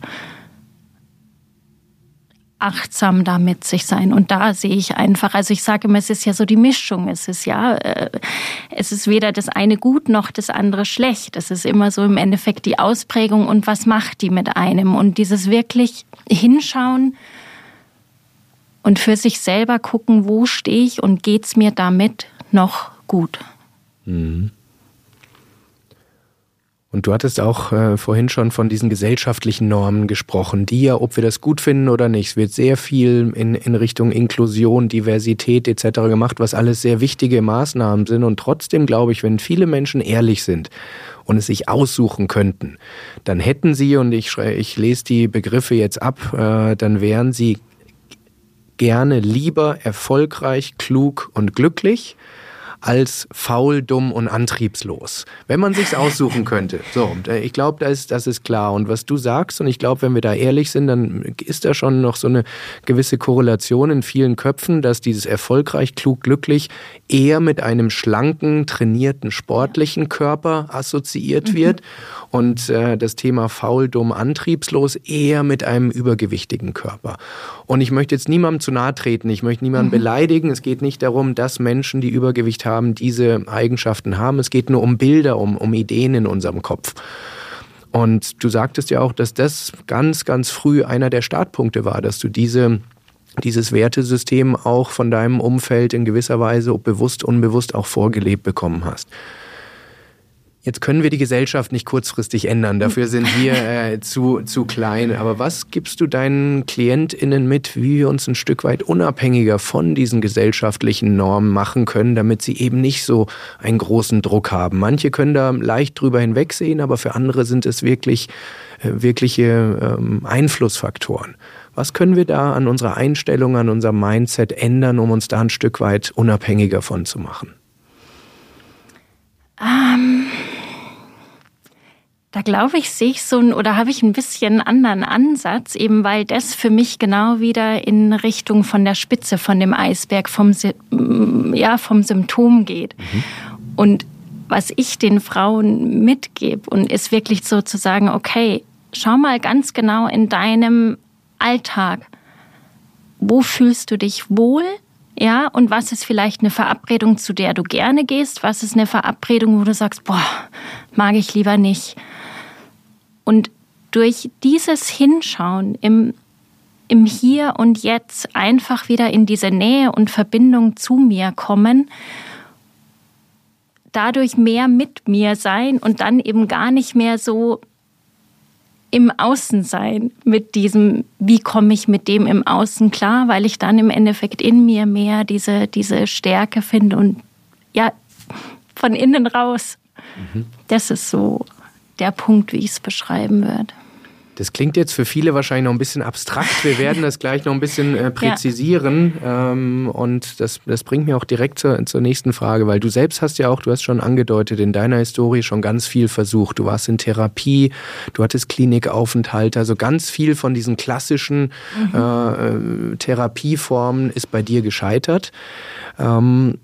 Achtsam da mit sich sein. Und da sehe ich einfach, also ich sage immer, es ist ja so die Mischung. Es ist ja, äh, es ist weder das eine gut noch das andere schlecht. Es ist immer so im Endeffekt die Ausprägung und was macht die mit einem. Und dieses wirklich hinschauen und für sich selber gucken, wo stehe ich und geht's mir damit noch gut. Mhm. Und du hattest auch äh, vorhin schon von diesen gesellschaftlichen Normen gesprochen, die ja, ob wir das gut finden oder nicht, es wird sehr viel in, in Richtung Inklusion, Diversität et cetera gemacht, was alles sehr wichtige Maßnahmen sind. Und trotzdem glaube ich, wenn viele Menschen ehrlich sind und es sich aussuchen könnten, dann hätten sie, und ich, ich lese die Begriffe jetzt ab, äh, dann wären sie gerne lieber erfolgreich, klug und glücklich, als faul, dumm und antriebslos. Wenn man sich's aussuchen könnte. So, ich glaube, das ist, das ist klar. Und was du sagst, und ich glaube, wenn wir da ehrlich sind, dann ist da schon noch so eine gewisse Korrelation in vielen Köpfen, dass dieses erfolgreich, klug, glücklich eher mit einem schlanken, trainierten, sportlichen Körper assoziiert wird. Mhm. Und äh, das Thema faul, dumm, antriebslos eher mit einem übergewichtigen Körper. Und ich möchte jetzt niemandem zu nahe treten, ich möchte niemanden mhm. beleidigen. Es geht nicht darum, dass Menschen, die Übergewicht haben, diese Eigenschaften haben. Es geht nur um Bilder, um, um Ideen in unserem Kopf. Und du sagtest ja auch, dass das ganz, ganz früh einer der Startpunkte war, dass du diese, dieses Wertesystem auch von deinem Umfeld in gewisser Weise, ob bewusst, unbewusst, auch vorgelebt bekommen hast. Jetzt können wir die Gesellschaft nicht kurzfristig ändern, dafür sind wir äh, zu, zu klein. Aber was gibst du deinen KlientInnen mit, wie wir uns ein Stück weit unabhängiger von diesen gesellschaftlichen Normen machen können, damit sie eben nicht so einen großen Druck haben? Manche können da leicht drüber hinwegsehen, aber für andere sind es wirklich äh, wirkliche ähm, Einflussfaktoren. Was können wir da an unserer Einstellung, an unserem Mindset ändern, um uns da ein Stück weit unabhängiger von zu machen? Ähm, da glaube ich, sehe ich so ein, oder habe ich ein bisschen einen anderen Ansatz, eben weil das für mich genau wieder in Richtung von der Spitze, von dem Eisberg, vom, ja, vom Symptom geht. Mhm. Und was ich den Frauen mitgebe, und ist wirklich so zu sagen, okay, schau mal ganz genau in deinem Alltag, wo fühlst du dich wohl? Ja, und was ist vielleicht eine Verabredung, zu der du gerne gehst? Was ist eine Verabredung, wo du sagst, boah, mag ich lieber nicht? Und durch dieses Hinschauen im, im Hier und Jetzt einfach wieder in diese Nähe und Verbindung zu mir kommen, dadurch mehr mit mir sein und dann eben gar nicht mehr so im Außen sein, mit diesem, wie komme ich mit dem im Außen klar, weil ich dann im Endeffekt in mir mehr diese, diese Stärke finde und ja, von innen raus. Mhm. Das ist so der Punkt, wie ich es beschreiben würde. Das klingt jetzt für viele wahrscheinlich noch ein bisschen abstrakt. Wir werden das gleich noch ein bisschen äh, präzisieren. Ja. Ähm, und das, das bringt mir auch direkt zur, zur nächsten Frage, weil du selbst hast ja auch, du hast schon angedeutet, in deiner Historie schon ganz viel versucht. Du warst in Therapie, du hattest Klinikaufenthalte, also ganz viel von diesen klassischen mhm. äh, Therapieformen ist bei dir gescheitert. Ähm,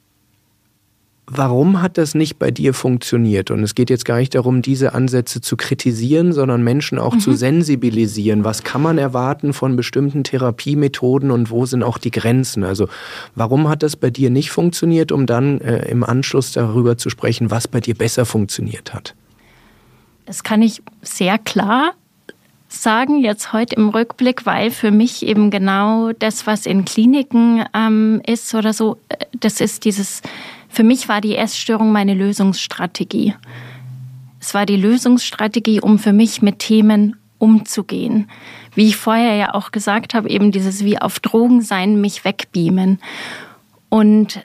Warum hat das nicht bei dir funktioniert? Und es geht jetzt gar nicht darum, diese Ansätze zu kritisieren, sondern Menschen auch mhm. zu sensibilisieren. Was kann man erwarten von bestimmten Therapiemethoden und wo sind auch die Grenzen? Also warum hat das bei dir nicht funktioniert, um dann äh, im Anschluss darüber zu sprechen, was bei dir besser funktioniert hat? Das kann ich sehr klar sagen, jetzt heute im Rückblick, weil für mich eben genau das, was in Kliniken ähm, ist oder so, das ist dieses, für mich war die Essstörung meine Lösungsstrategie. Es war die Lösungsstrategie, um für mich mit Themen umzugehen. Wie ich vorher ja auch gesagt habe, eben dieses wie auf Drogen sein, mich wegbeamen. Und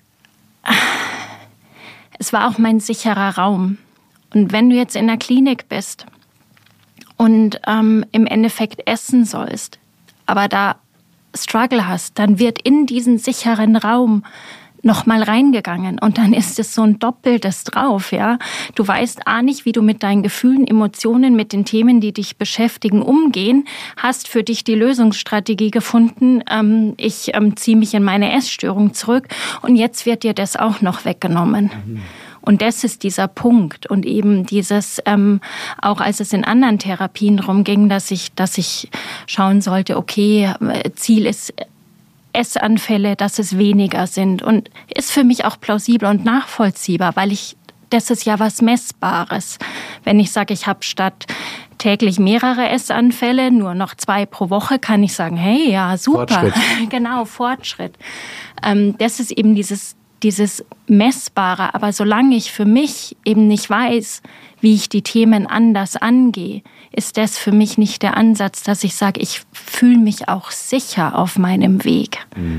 es war auch mein sicherer Raum. Und wenn du jetzt in der Klinik bist und ähm, im Endeffekt essen sollst, aber da Struggle hast, dann wird in diesen sicheren Raum nochmal reingegangen und dann ist es so ein Doppeltes drauf, ja. Du weißt A nicht, wie du mit deinen Gefühlen, Emotionen, mit den Themen, die dich beschäftigen, umgehen, hast für dich die Lösungsstrategie gefunden, ähm, ich ähm, ziehe mich in meine Essstörung zurück und jetzt wird dir das auch noch weggenommen. Mhm. Und das ist dieser Punkt und eben dieses, ähm, auch als es in anderen Therapien darum ging, dass ich, dass ich schauen sollte, okay, Ziel ist Essanfälle, dass es weniger sind und ist für mich auch plausibel und nachvollziehbar, weil ich, das ist ja was Messbares. Wenn ich sage, ich habe statt täglich mehrere Essanfälle, nur noch zwei pro Woche, kann ich sagen, hey, ja, super. Fortschritt. Genau, Fortschritt. Ähm, das ist eben dieses, dieses Messbare. Aber solange ich für mich eben nicht weiß, wie ich die Themen anders angehe, ist das für mich nicht der Ansatz, dass ich sage, ich fühle mich auch sicher auf meinem Weg.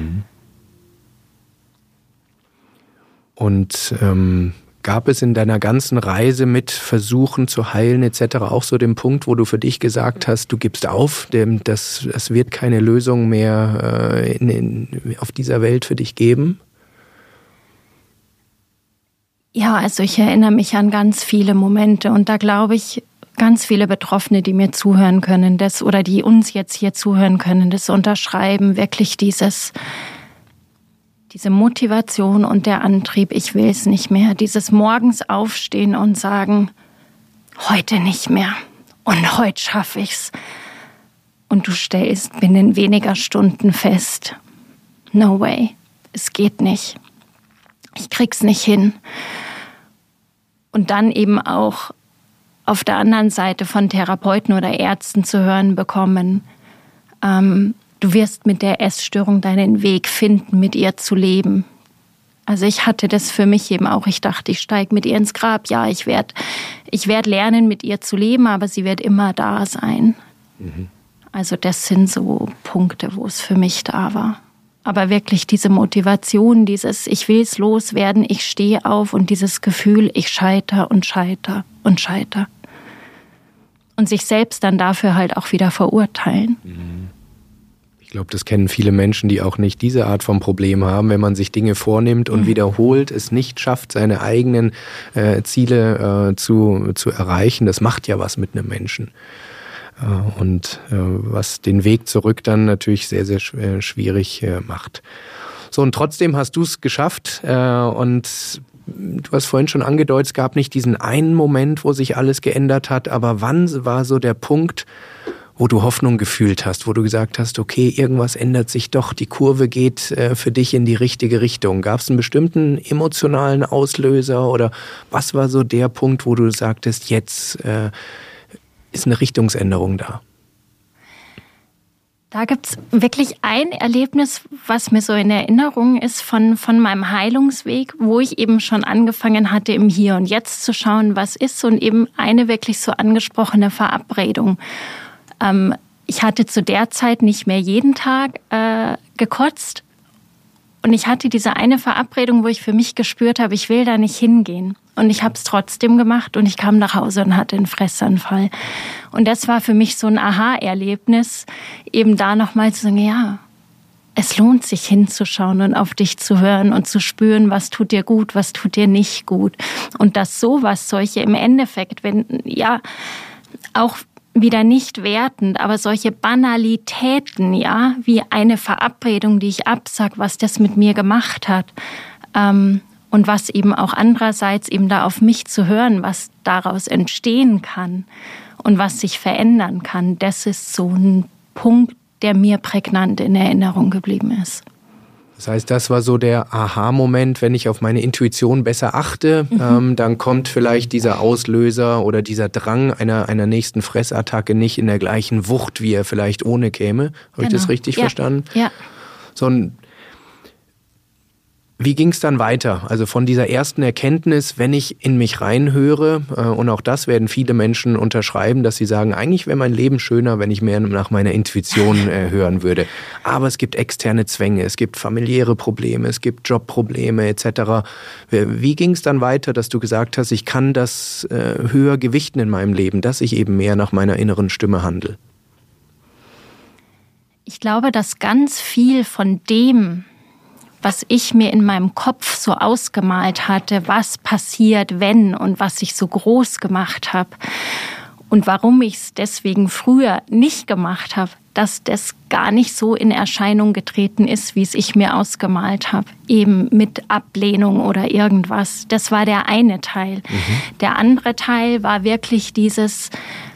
Und ähm, gab es in deiner ganzen Reise mit Versuchen zu heilen et cetera auch so den Punkt, wo du für dich gesagt hast, du gibst auf, das, das wird keine Lösung mehr äh, in, in, auf dieser Welt für dich geben? Ja, also ich erinnere mich an ganz viele Momente und da glaube ich, ganz viele Betroffene, die mir zuhören können, das oder die uns jetzt hier zuhören können, das unterschreiben, wirklich dieses, diese Motivation und der Antrieb, ich will es nicht mehr, dieses morgens aufstehen und sagen, heute nicht mehr und heute schaffe ich's. Und du stellst binnen weniger Stunden fest, no way, es geht nicht. Ich krieg's nicht hin. Und dann eben auch auf der anderen Seite von Therapeuten oder Ärzten zu hören bekommen, ähm, du wirst mit der Essstörung deinen Weg finden, mit ihr zu leben. Also ich hatte das für mich eben auch. Ich dachte, ich steige mit ihr ins Grab. Ja, ich werde ich werd lernen, mit ihr zu leben, aber sie wird immer da sein. Mhm. Also das sind so Punkte, wo es für mich da war. Aber wirklich diese Motivation, dieses ich will es loswerden, ich stehe auf und dieses Gefühl, ich scheiter und scheiter und scheiter. Und sich selbst dann dafür halt auch wieder verurteilen. Ich glaube, das kennen viele Menschen, die auch nicht diese Art von Problem haben, wenn man sich Dinge vornimmt und mhm. wiederholt, es nicht schafft, seine eigenen äh, Ziele äh, zu, zu erreichen. Das macht ja was mit einem Menschen. Äh, und äh, was den Weg zurück dann natürlich sehr, sehr schw- schwierig äh, macht. So, und trotzdem hast du es geschafft äh, und du hast vorhin schon angedeutet, es gab nicht diesen einen Moment, wo sich alles geändert hat, aber wann war so der Punkt, wo du Hoffnung gefühlt hast, wo du gesagt hast, okay, irgendwas ändert sich doch, die Kurve geht äh, für dich in die richtige Richtung. Gab es einen bestimmten emotionalen Auslöser oder was war so der Punkt, wo du sagtest, jetzt äh, ist eine Richtungsänderung da? Da gibt's wirklich ein Erlebnis, was mir so in Erinnerung ist von, von meinem Heilungsweg, wo ich eben schon angefangen hatte, im Hier und Jetzt zu schauen, was ist und eben eine wirklich so angesprochene Verabredung. Ähm, ich hatte zu der Zeit nicht mehr jeden Tag äh, gekotzt und ich hatte diese eine Verabredung, wo ich für mich gespürt habe, ich will da nicht hingehen. Und ich habe es trotzdem gemacht und ich kam nach Hause und hatte einen Fressanfall. Und das war für mich so ein Aha-Erlebnis, eben da nochmal zu sagen, ja, es lohnt sich hinzuschauen und auf dich zu hören und zu spüren, was tut dir gut, was tut dir nicht gut. Und dass sowas, solche im Endeffekt, wenn, ja, auch wieder nicht wertend, aber solche Banalitäten, ja, wie eine Verabredung, die ich absag, was das mit mir gemacht hat, ähm, und was eben auch andererseits eben da auf mich zu hören, was daraus entstehen kann und was sich verändern kann, das ist so ein Punkt, der mir prägnant in Erinnerung geblieben ist. Das heißt, das war so der Aha-Moment, wenn ich auf meine Intuition besser achte, mhm. ähm, dann kommt vielleicht dieser Auslöser oder dieser Drang einer, einer nächsten Fressattacke nicht in der gleichen Wucht, wie er vielleicht ohne käme. Habe genau. ich das richtig ja. verstanden? Ja. So ein Wie ging es dann weiter? Also von dieser ersten Erkenntnis, wenn ich in mich reinhöre, äh, und auch das werden viele Menschen unterschreiben, dass sie sagen, eigentlich wäre mein Leben schöner, wenn ich mehr nach meiner Intuition äh, hören würde. Aber es gibt externe Zwänge, es gibt familiäre Probleme, es gibt Jobprobleme et cetera. Wie ging es dann weiter, dass du gesagt hast, ich kann das äh, höher gewichten in meinem Leben, dass ich eben mehr nach meiner inneren Stimme handle? Ich glaube, dass ganz viel von dem, was ich mir in meinem Kopf so ausgemalt hatte, was passiert, wenn und was ich so groß gemacht habe und warum ich es deswegen früher nicht gemacht habe, dass das gar nicht so in Erscheinung getreten ist, wie es ich mir ausgemalt habe, eben mit Ablehnung oder irgendwas. Das war der eine Teil. Mhm. Der andere Teil war wirklich dieses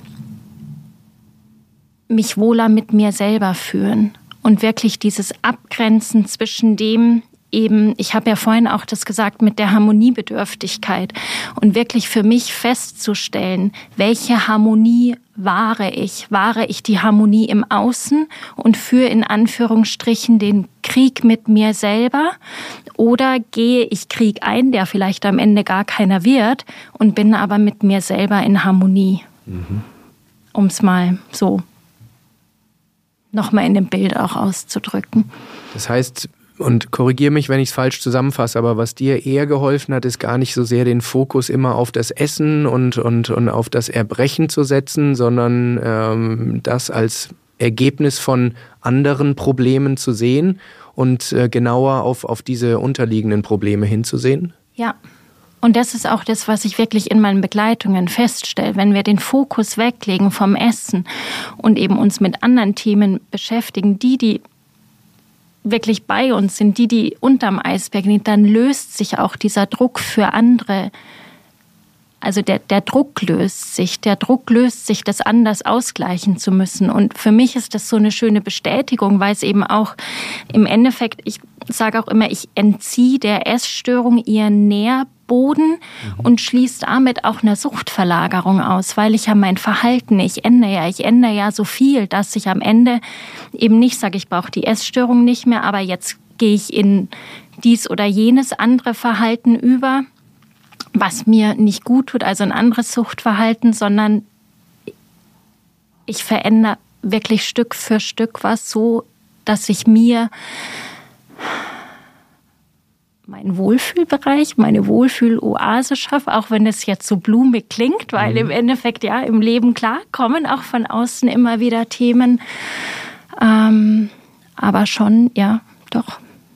mich wohler mit mir selber fühlen. Und wirklich dieses Abgrenzen zwischen dem eben, ich habe ja vorhin auch das gesagt, mit der Harmoniebedürftigkeit. Und wirklich für mich festzustellen, welche Harmonie wahre ich? Wahre ich die Harmonie im Außen und führe in Anführungsstrichen den Krieg mit mir selber? Oder gehe ich Krieg ein, der vielleicht am Ende gar keiner wird, und bin aber mit mir selber in Harmonie? Mhm. Um es mal so nochmal in dem Bild auch auszudrücken. Das heißt, und korrigiere mich, wenn ich es falsch zusammenfasse, aber was dir eher geholfen hat, ist gar nicht so sehr den Fokus immer auf das Essen und, und, und auf das Erbrechen zu setzen, sondern ähm, das als Ergebnis von anderen Problemen zu sehen und äh, genauer auf, auf diese unterliegenden Probleme hinzusehen? Ja. Und das ist auch das, was ich wirklich in meinen Begleitungen feststelle. Wenn wir den Fokus weglegen vom Essen und eben uns mit anderen Themen beschäftigen, die, die wirklich bei uns sind, die, die unterm Eisberg sind, dann löst sich auch dieser Druck für andere. Also der, der Druck löst sich. Der Druck löst sich, das anders ausgleichen zu müssen. Und für mich ist das so eine schöne Bestätigung, weil es eben auch im Endeffekt, ich sage auch immer, ich entziehe der Essstörung ihren Nährboden mhm. und schließe damit auch eine Suchtverlagerung aus, weil ich ja mein Verhalten, ich ändere ja, ich ändere ja so viel, dass ich am Ende eben nicht sage, ich brauche die Essstörung nicht mehr, aber jetzt gehe ich in dies oder jenes andere Verhalten über, was mir nicht gut tut, also ein anderes Suchtverhalten, sondern ich verändere wirklich Stück für Stück was so, dass ich mir meinen Wohlfühlbereich, meine Wohlfühloase schaffe, auch wenn es jetzt so blumig klingt, weil mhm. im Endeffekt, ja, im Leben, klar, kommen auch von außen immer wieder Themen, ähm, aber schon, ja, doch.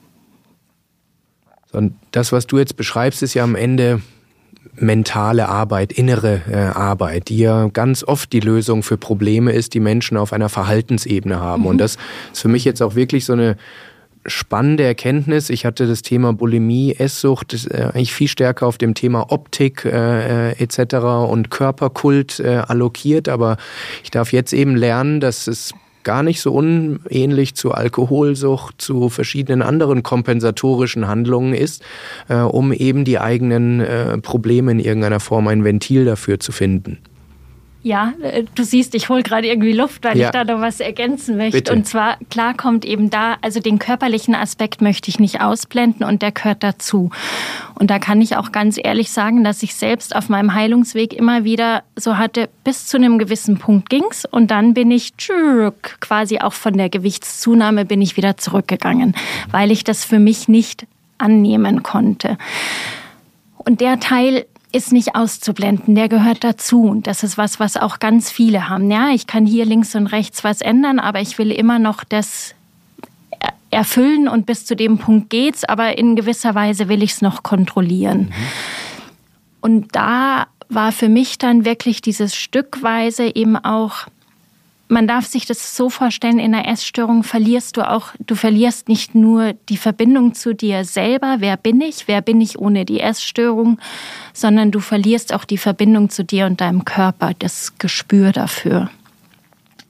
Und das, was du jetzt beschreibst, ist ja am Ende mentale Arbeit, innere äh, Arbeit, die ja ganz oft die Lösung für Probleme ist, die Menschen auf einer Verhaltensebene haben. Mhm. Und das ist für mich jetzt auch wirklich so eine spannende Erkenntnis. Ich hatte das Thema Bulimie, Esssucht äh, eigentlich viel stärker auf dem Thema Optik äh, et cetera und Körperkult äh, allokiert, aber ich darf jetzt eben lernen, dass es gar nicht so unähnlich zu Alkoholsucht, zu verschiedenen anderen kompensatorischen Handlungen ist, äh, um eben die eigenen äh, Probleme in irgendeiner Form ein Ventil dafür zu finden. Ja, du siehst, ich hole gerade irgendwie Luft, weil ja. ich da noch was ergänzen möchte. Bitte. Und zwar, klar kommt eben da, also den körperlichen Aspekt möchte ich nicht ausblenden und der gehört dazu. Und da kann ich auch ganz ehrlich sagen, dass ich selbst auf meinem Heilungsweg immer wieder so hatte, bis zu einem gewissen Punkt ging's und dann bin ich zurück, quasi auch von der Gewichtszunahme bin ich wieder zurückgegangen, weil ich das für mich nicht annehmen konnte. Und der Teil ist nicht auszublenden, der gehört dazu. Und das ist was, was auch ganz viele haben. Ja, ich kann hier links und rechts was ändern, aber ich will immer noch das erfüllen und bis zu dem Punkt geht's, aber in gewisser Weise will ich es noch kontrollieren. Mhm. Und da war für mich dann wirklich dieses stückweise eben auch, man darf sich das so vorstellen, in einer Essstörung verlierst du auch, du verlierst nicht nur die Verbindung zu dir selber, wer bin ich, wer bin ich ohne die Essstörung, sondern du verlierst auch die Verbindung zu dir und deinem Körper, das Gespür dafür.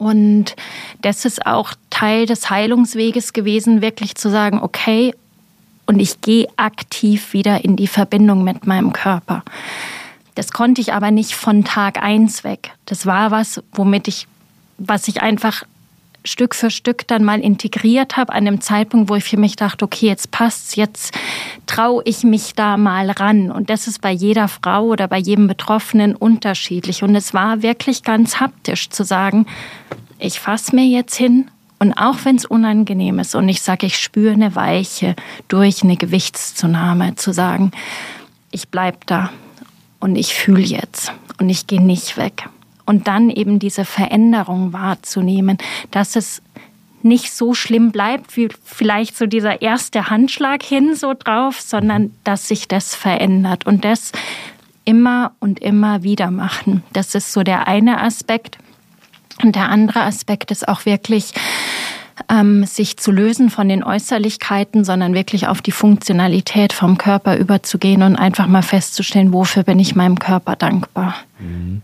Und das ist auch Teil des Heilungsweges gewesen, wirklich zu sagen, okay, und ich gehe aktiv wieder in die Verbindung mit meinem Körper. Das konnte ich aber nicht von Tag eins weg. Das war was, womit ich, was ich einfach Stück für Stück dann mal integriert habe, an dem Zeitpunkt, wo ich für mich dachte, okay, jetzt passt's, jetzt traue ich mich da mal ran. Und das ist bei jeder Frau oder bei jedem Betroffenen unterschiedlich. Und es war wirklich ganz haptisch zu sagen, ich fasse mir jetzt hin und auch wenn es unangenehm ist und ich sage, ich spüre eine Weiche durch eine Gewichtszunahme, zu sagen, ich bleibe da und ich fühle jetzt und ich gehe nicht weg. Und dann eben diese Veränderung wahrzunehmen, dass es nicht so schlimm bleibt, wie vielleicht so dieser erste Handschlag hin so drauf, sondern dass sich das verändert. Und das immer und immer wieder machen. Das ist so der eine Aspekt. Und der andere Aspekt ist auch wirklich, ähm, sich zu lösen von den Äußerlichkeiten, sondern wirklich auf die Funktionalität vom Körper überzugehen und einfach mal festzustellen, wofür bin ich meinem Körper dankbar. Mhm.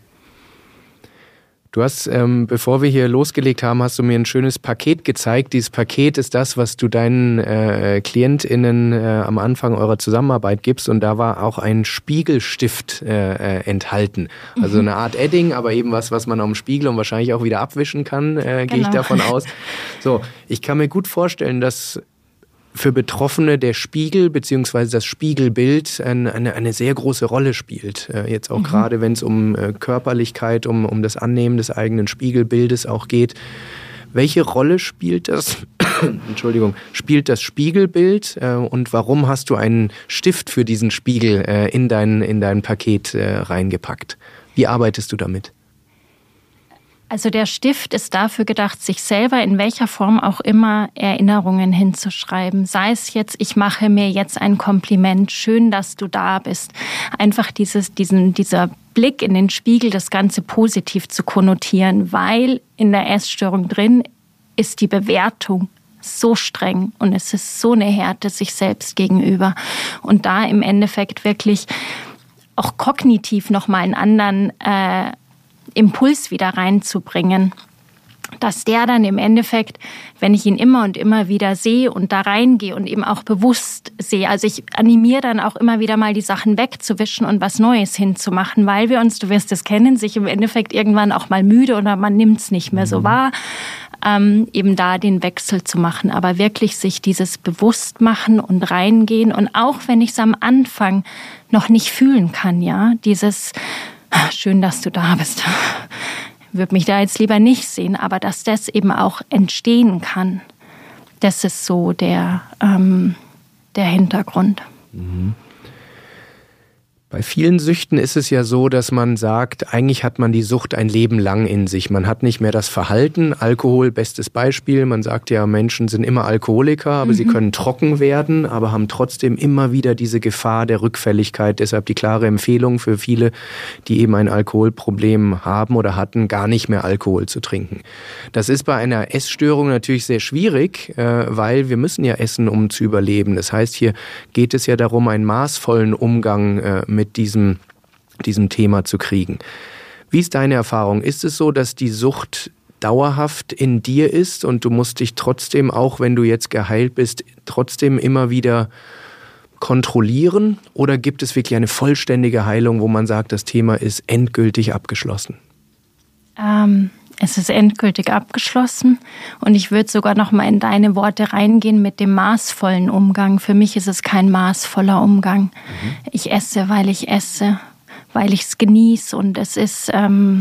Du hast, ähm, bevor wir hier losgelegt haben, hast du mir ein schönes Paket gezeigt. Dieses Paket ist das, was du deinen äh, KlientInnen äh, am Anfang eurer Zusammenarbeit gibst. Und da war auch ein Spiegelstift äh, äh, enthalten. Also eine Art Edding, aber eben was, was man am Spiegel und wahrscheinlich auch wieder abwischen kann, äh, genau. Gehe ich davon aus. So, ich kann mir gut vorstellen, dass für Betroffene der Spiegel bzw. das Spiegelbild eine, eine, eine sehr große Rolle spielt. Jetzt auch mhm. gerade, wenn es um Körperlichkeit, um, um das Annehmen des eigenen Spiegelbildes auch geht. Welche Rolle spielt das, Entschuldigung, spielt das Spiegelbild und warum hast du einen Stift für diesen Spiegel in dein, in dein Paket reingepackt? Wie arbeitest du damit? Also der Stift ist dafür gedacht, sich selber in welcher Form auch immer Erinnerungen hinzuschreiben. Sei es jetzt, ich mache mir jetzt ein Kompliment, schön, dass du da bist. Einfach dieses, diesen, dieser Blick in den Spiegel, das Ganze positiv zu konnotieren, weil in der Essstörung drin ist die Bewertung so streng und es ist so eine Härte sich selbst gegenüber. Und da im Endeffekt wirklich auch kognitiv nochmal einen anderen äh, Impuls wieder reinzubringen, dass der dann im Endeffekt, wenn ich ihn immer und immer wieder sehe und da reingehe und eben auch bewusst sehe, also ich animiere dann auch immer wieder mal die Sachen wegzuwischen und was Neues hinzumachen, weil wir uns, du wirst es kennen, sich im Endeffekt irgendwann auch mal müde oder man nimmt es nicht mehr so wahr, ähm, eben da den Wechsel zu machen, aber wirklich sich dieses Bewusstmachen und reingehen und auch wenn ich es am Anfang noch nicht fühlen kann, ja, dieses schön, dass du da bist. Würde mich da jetzt lieber nicht sehen, aber dass das eben auch entstehen kann, das ist so der, ähm, der Hintergrund. Mhm. Bei vielen Süchten ist es ja so, dass man sagt, eigentlich hat man die Sucht ein Leben lang in sich. Man hat nicht mehr das Verhalten. Alkohol, bestes Beispiel. Man sagt ja, Menschen sind immer Alkoholiker, aber mhm. sie können trocken werden, aber haben trotzdem immer wieder diese Gefahr der Rückfälligkeit. Deshalb die klare Empfehlung für viele, die eben ein Alkoholproblem haben oder hatten, gar nicht mehr Alkohol zu trinken. Das ist bei einer Essstörung natürlich sehr schwierig, weil wir müssen ja essen, um zu überleben. Das heißt, hier geht es ja darum, einen maßvollen Umgang mit diesem, diesem Thema zu kriegen. Wie ist deine Erfahrung? Ist es so, dass die Sucht dauerhaft in dir ist und du musst dich trotzdem, auch wenn du jetzt geheilt bist, trotzdem immer wieder kontrollieren? Oder gibt es wirklich eine vollständige Heilung, wo man sagt, das Thema ist endgültig abgeschlossen? Ähm, es ist endgültig abgeschlossen und ich würde sogar noch mal in deine Worte reingehen mit dem maßvollen Umgang. Für mich ist es kein maßvoller Umgang. Mhm. Ich esse, weil ich esse, weil ich es genieße und es ist ähm,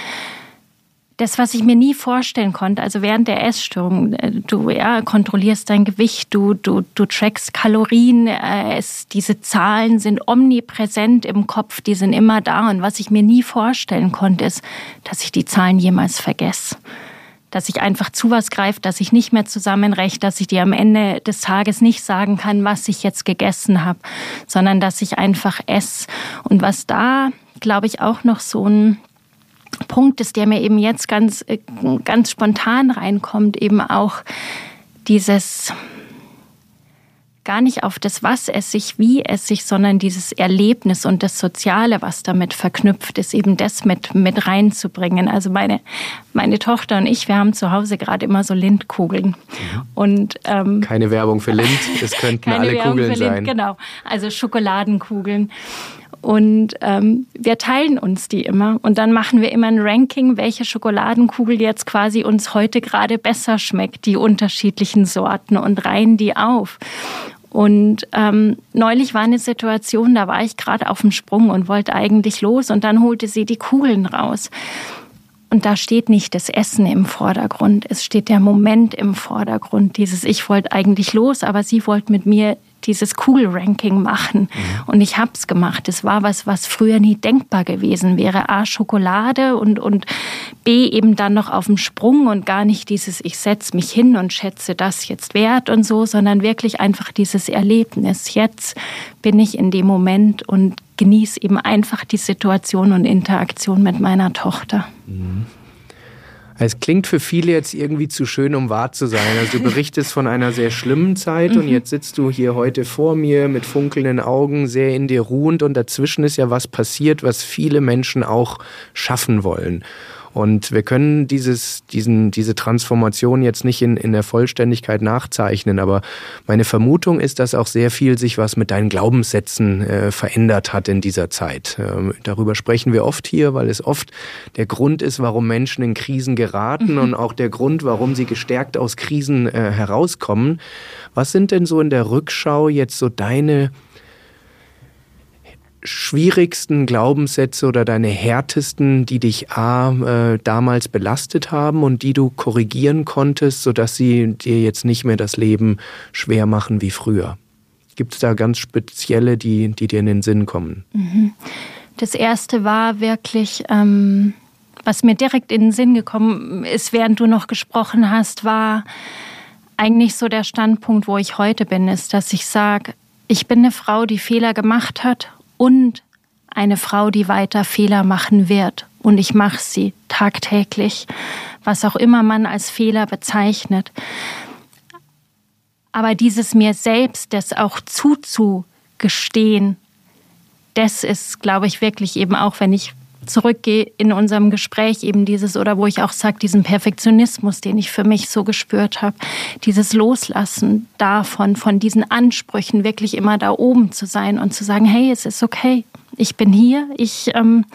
das, was ich mir nie vorstellen konnte. Also während der Essstörung, du ja, kontrollierst dein Gewicht, du, du, du trackst Kalorien, äh, es, diese Zahlen sind omnipräsent im Kopf, die sind immer da. Und was ich mir nie vorstellen konnte, ist, dass ich die Zahlen jemals vergesse. Dass ich einfach zu was greife, dass ich nicht mehr zusammenrechne, dass ich dir am Ende des Tages nicht sagen kann, was ich jetzt gegessen habe, sondern dass ich einfach esse. Und was da, glaube ich, auch noch so ein Punkt ist, der mir eben jetzt ganz, ganz spontan reinkommt, eben auch dieses, gar nicht auf das Was esse ich, wie esse ich, sondern dieses Erlebnis und das Soziale, was damit verknüpft ist, eben das mit, mit reinzubringen. Also meine, meine Tochter und ich, wir haben zu Hause gerade immer so Lindkugeln. Mhm. Und, ähm, keine Werbung für Lind, es könnten alle Werbung Kugeln für Lind, sein. Genau, also Schokoladenkugeln. Und ähm, wir teilen uns die immer und dann machen wir immer ein Ranking, welche Schokoladenkugel jetzt quasi uns heute gerade besser schmeckt, die unterschiedlichen Sorten, und reihen die auf. Und ähm, neulich war eine Situation, da war ich gerade auf dem Sprung und wollte eigentlich los und dann holte sie die Kugeln raus. Und da steht nicht das Essen im Vordergrund, es steht der Moment im Vordergrund. Dieses, ich wollte eigentlich los, aber sie wollte mit mir dieses Kugelranking machen. Mhm. Und ich habe es gemacht. Es war was, was früher nie denkbar gewesen wäre. A, Schokolade und, und B, eben dann noch auf dem Sprung und gar nicht dieses, ich setze mich hin und schätze das jetzt wert und so, sondern wirklich einfach dieses Erlebnis. Jetzt bin ich in dem Moment und genieße eben einfach die Situation und Interaktion mit meiner Tochter. Mhm. Es klingt für viele jetzt irgendwie zu schön, um wahr zu sein. Also du berichtest von einer sehr schlimmen Zeit mhm. und jetzt sitzt du hier heute vor mir mit funkelnden Augen, sehr in dir ruhend, und dazwischen ist ja was passiert, was viele Menschen auch schaffen wollen. Und wir können dieses, diesen, diese Transformation jetzt nicht in, in der Vollständigkeit nachzeichnen, aber meine Vermutung ist, dass auch sehr viel sich was mit deinen Glaubenssätzen äh, verändert hat in dieser Zeit. Ähm, darüber sprechen wir oft hier, weil es oft der Grund ist, warum Menschen in Krisen geraten mhm. und auch der Grund, warum sie gestärkt aus Krisen äh, herauskommen. Was sind denn so in der Rückschau jetzt so deine schwierigsten Glaubenssätze oder deine härtesten, die dich A, äh, damals belastet haben und die du korrigieren konntest, sodass sie dir jetzt nicht mehr das Leben schwer machen wie früher? Gibt es da ganz spezielle, die, die dir in den Sinn kommen? Das erste war wirklich, ähm, was mir direkt in den Sinn gekommen ist, während du noch gesprochen hast, war eigentlich so der Standpunkt, wo ich heute bin, ist, dass ich sage, ich bin eine Frau, die Fehler gemacht hat, und eine Frau, die weiter Fehler machen wird. Und ich mache sie tagtäglich, was auch immer man als Fehler bezeichnet. Aber dieses mir selbst, das auch zuzugestehen, das ist, glaube ich, wirklich eben auch, wenn ich zurückgehe in unserem Gespräch, eben dieses, oder wo ich auch sage, diesen Perfektionismus, den ich für mich so gespürt habe, dieses Loslassen davon, von diesen Ansprüchen, wirklich immer da oben zu sein und zu sagen, hey, es ist okay, ich bin hier, ich, ähm,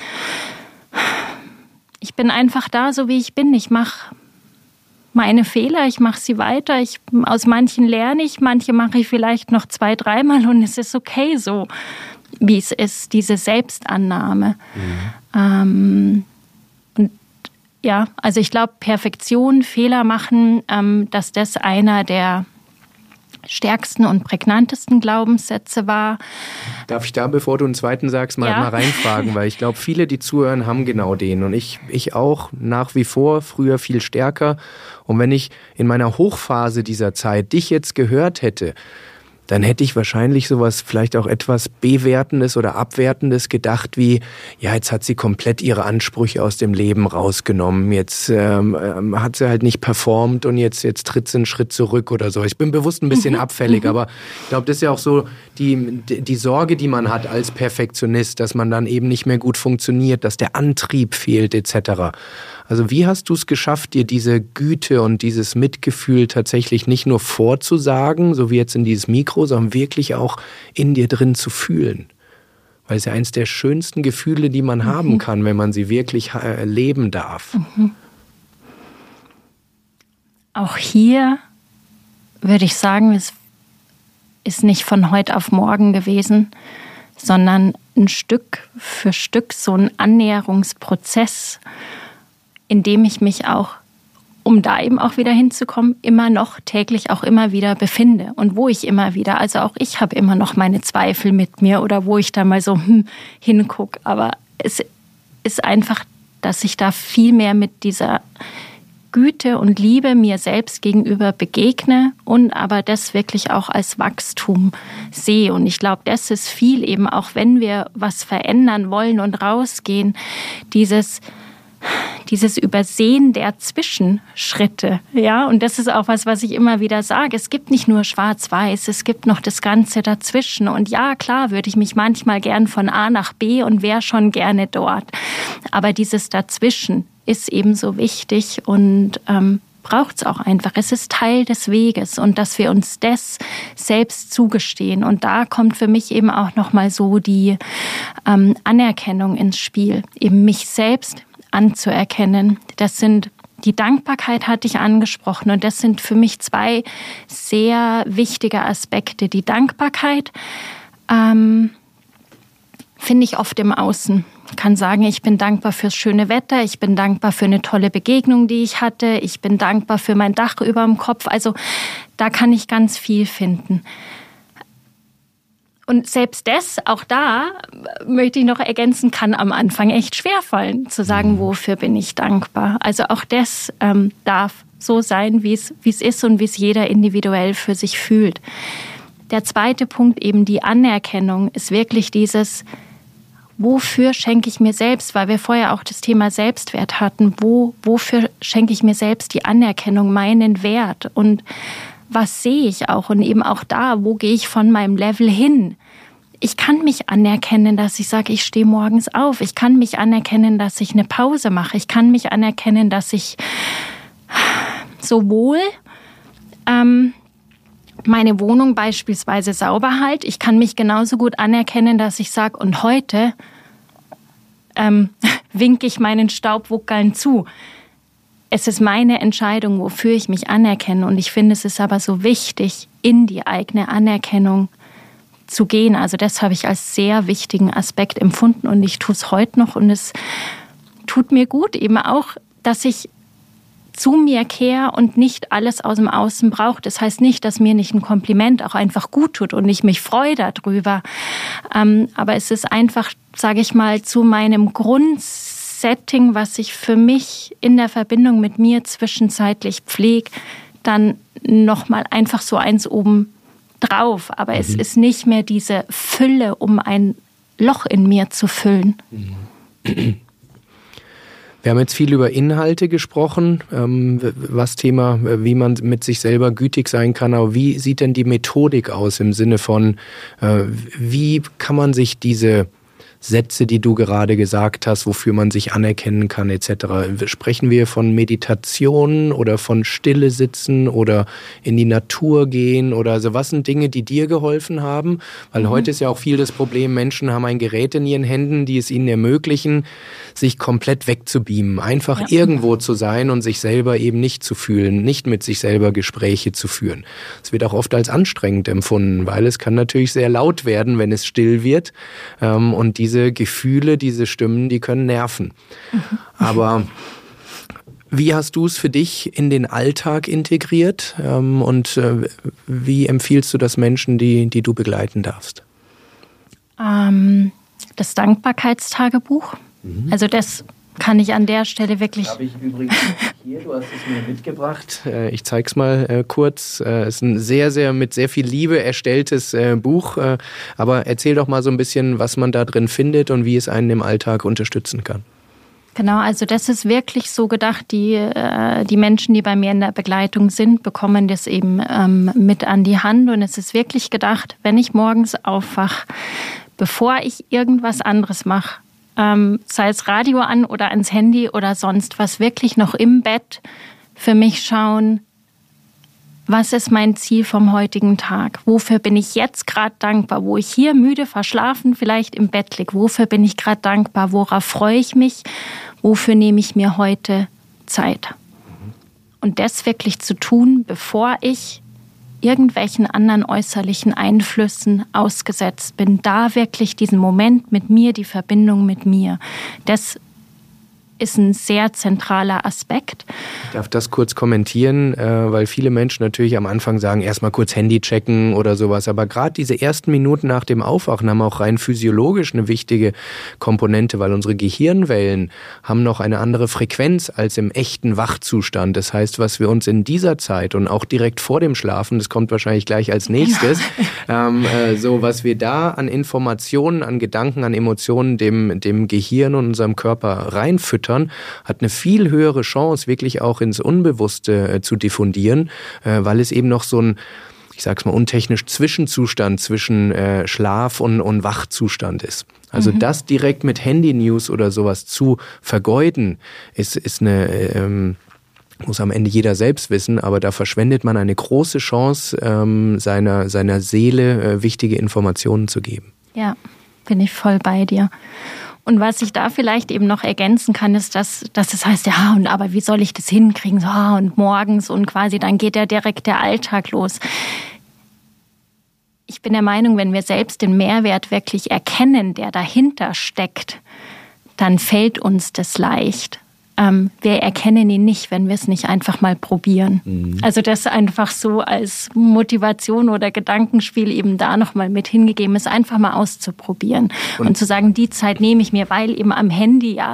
ich bin einfach da, so wie ich bin, ich mache meine Fehler, ich mache sie weiter, ich, aus manchen lerne ich, manche mache ich vielleicht noch zwei, dreimal und es ist okay so, wie es ist, diese Selbstannahme. Mhm. Ähm, und ja, also ich glaube, Perfektion, Fehler machen, ähm, dass das einer der stärksten und prägnantesten Glaubenssätze war. Darf ich da, bevor du einen zweiten sagst, mal, ja. mal reinfragen? Weil ich glaube, viele, die zuhören, haben genau den. Und ich, ich auch nach wie vor, früher viel stärker. Und wenn ich in meiner Hochphase dieser Zeit dich jetzt gehört hätte, dann hätte ich wahrscheinlich sowas vielleicht auch etwas Bewertendes oder Abwertendes gedacht wie, ja, jetzt hat sie komplett ihre Ansprüche aus dem Leben rausgenommen, jetzt ähm, hat sie halt nicht performt und jetzt, jetzt tritt sie einen Schritt zurück oder so. Ich bin bewusst ein bisschen mhm. abfällig, aber ich glaube, das ist ja auch so die, die Sorge, die man hat als Perfektionist, dass man dann eben nicht mehr gut funktioniert, dass der Antrieb fehlt et cetera. Also wie hast du es geschafft, dir diese Güte und dieses Mitgefühl tatsächlich nicht nur vorzusagen, so wie jetzt in dieses Mikro, sondern wirklich auch in dir drin zu fühlen? Weil es ja eines der schönsten Gefühle, die man mhm. haben kann, wenn man sie wirklich leben darf. Mhm. Auch hier würde ich sagen, es ist nicht von heute auf morgen gewesen, sondern ein Stück für Stück so ein Annäherungsprozess, in dem ich mich auch, um da eben auch wieder hinzukommen, immer noch täglich auch immer wieder befinde. Und wo ich immer wieder, also auch ich habe immer noch meine Zweifel mit mir oder wo ich da mal so hm, hingucke. Aber es ist einfach, dass ich da viel mehr mit dieser Güte und Liebe mir selbst gegenüber begegne und aber das wirklich auch als Wachstum sehe. Und ich glaube, das ist viel eben, auch wenn wir was verändern wollen und rausgehen, dieses dieses Übersehen der Zwischenschritte, ja, und das ist auch was, was ich immer wieder sage. Es gibt nicht nur Schwarz-Weiß, es gibt noch das Ganze dazwischen. Und ja, klar, würde ich mich manchmal gern von A nach B und wäre schon gerne dort. Aber dieses Dazwischen ist eben so wichtig und ähm, braucht es auch einfach. Es ist Teil des Weges und dass wir uns das selbst zugestehen. Und da kommt für mich eben auch nochmal so die ähm, Anerkennung ins Spiel, eben mich selbst anzuerkennen. Das sind, die Dankbarkeit hatte ich angesprochen und das sind für mich zwei sehr wichtige Aspekte. Die Dankbarkeit ähm, finde ich oft im Außen. Ich kann sagen, ich bin dankbar fürs schöne Wetter, ich bin dankbar für eine tolle Begegnung, die ich hatte, ich bin dankbar für mein Dach über dem Kopf. Also da kann ich ganz viel finden. Und selbst das, auch da möchte ich noch ergänzen, kann am Anfang echt schwerfallen, zu sagen, wofür bin ich dankbar. Also auch das ähm, darf so sein, wie es, wie es ist und wie es jeder individuell für sich fühlt. Der zweite Punkt, eben die Anerkennung, ist wirklich dieses, wofür schenke ich mir selbst, weil wir vorher auch das Thema Selbstwert hatten, wo, wofür schenke ich mir selbst die Anerkennung, meinen Wert und was sehe ich auch und eben auch da, wo gehe ich von meinem Level hin? Ich kann mich anerkennen, dass ich sage, ich stehe morgens auf. Ich kann mich anerkennen, dass ich eine Pause mache. Ich kann mich anerkennen, dass ich sowohl ähm, meine Wohnung beispielsweise sauber halte. Ich kann mich genauso gut anerkennen, dass ich sage, und heute ähm, winke ich meinen Staubwuckeln zu. Es ist meine Entscheidung, wofür ich mich anerkenne. Und ich finde, es ist aber so wichtig, in die eigene Anerkennung zu gehen. Also das habe ich als sehr wichtigen Aspekt empfunden und ich tue es heute noch. Und es tut mir gut, eben auch, dass ich zu mir kehre und nicht alles aus dem Außen brauche. Das heißt nicht, dass mir nicht ein Kompliment auch einfach gut tut und ich mich freue darüber. Aber es ist einfach, sage ich mal, zu meinem Grundsetting, was ich für mich in der Verbindung mit mir zwischenzeitlich pflege, dann nochmal einfach so eins oben drauf. Aber mhm. es ist nicht mehr diese Fülle, um ein Loch in mir zu füllen. Mhm. Wir haben jetzt viel über Inhalte gesprochen, ähm, was Thema, wie man mit sich selber gütig sein kann. Aber wie sieht denn die Methodik aus im Sinne von, äh, wie kann man sich diese Sätze, die du gerade gesagt hast, wofür man sich anerkennen kann, et cetera. Sprechen wir von Meditation oder von Stille sitzen oder in die Natur gehen oder also was sind Dinge, die dir geholfen haben? Weil mhm. heute ist ja auch viel das Problem, Menschen haben ein Gerät in ihren Händen, die es ihnen ermöglichen, sich komplett wegzubeamen, einfach ja. irgendwo zu sein und sich selber eben nicht zu fühlen, nicht mit sich selber Gespräche zu führen. Es wird auch oft als anstrengend empfunden, weil es kann natürlich sehr laut werden, wenn es still wird und die Diese Gefühle, diese Stimmen, die können nerven. Mhm. Aber wie hast du es für dich in den Alltag integriert ähm, und äh, wie empfiehlst du das Menschen, die, die du begleiten darfst? Ähm, das Dankbarkeitstagebuch. Mhm. Also das kann ich an der Stelle wirklich... Habe ich übrigens hier, du hast es mir mitgebracht. Ich zeige es mal äh, kurz. Es ist ein sehr, sehr mit sehr viel Liebe erstelltes äh, Buch. Äh, aber erzähl doch mal so ein bisschen, was man da drin findet und wie es einen im Alltag unterstützen kann. Genau, also das ist wirklich so gedacht, die, äh, die Menschen, die bei mir in der Begleitung sind, bekommen das eben ähm, mit an die Hand. Und es ist wirklich gedacht, wenn ich morgens aufwache, bevor ich irgendwas anderes mache, Ähm, sei es Radio an oder ans Handy oder sonst was, wirklich noch im Bett für mich schauen, was ist mein Ziel vom heutigen Tag? Wofür bin ich jetzt gerade dankbar? Wo ich hier müde, verschlafen vielleicht im Bett liege, wofür bin ich gerade dankbar? Worauf freue ich mich? Wofür nehme ich mir heute Zeit? Und das wirklich zu tun, bevor ich irgendwelchen anderen äußerlichen Einflüssen ausgesetzt bin. Da wirklich diesen Moment mit mir, die Verbindung mit mir. Das ist ein sehr zentraler Aspekt. Ich darf das kurz kommentieren, weil viele Menschen natürlich am Anfang sagen, erstmal kurz Handy checken oder sowas. Aber gerade diese ersten Minuten nach dem Aufwachen haben auch rein physiologisch eine wichtige Komponente, weil unsere Gehirnwellen haben noch eine andere Frequenz als im echten Wachzustand. Das heißt, was wir uns in dieser Zeit und auch direkt vor dem Schlafen, das kommt wahrscheinlich gleich als nächstes, ja. ähm, äh, so was wir da an Informationen, an Gedanken, an Emotionen dem, dem Gehirn und unserem Körper reinfüttern, runterbuttern, hat eine viel höhere Chance, wirklich auch ins Unbewusste äh, zu diffundieren, äh, weil es eben noch so ein, ich sag's mal untechnisch, Zwischenzustand zwischen äh, Schlaf- und, und Wachzustand ist. Also mhm. das direkt mit Handy-News oder sowas zu vergeuden, ist, ist eine... Ähm, muss am Ende jeder selbst wissen, aber da verschwendet man eine große Chance, ähm, seiner, seiner Seele äh, wichtige Informationen zu geben. Ja, bin ich voll bei dir. Und was ich da vielleicht eben noch ergänzen kann, ist, dass, dass es heißt, ja, und aber wie soll ich das hinkriegen? So, und morgens und quasi, dann geht ja direkt der Alltag los. Ich bin der Meinung, wenn wir selbst den Mehrwert wirklich erkennen, der dahinter steckt, dann fällt uns das leicht. Ähm, wir erkennen ihn nicht, wenn wir es nicht einfach mal probieren. Mhm. Also das einfach so als Motivation oder Gedankenspiel eben da nochmal mit hingegeben ist, einfach mal auszuprobieren. Und, und zu sagen, die Zeit nehme ich mir, weil eben am Handy ja...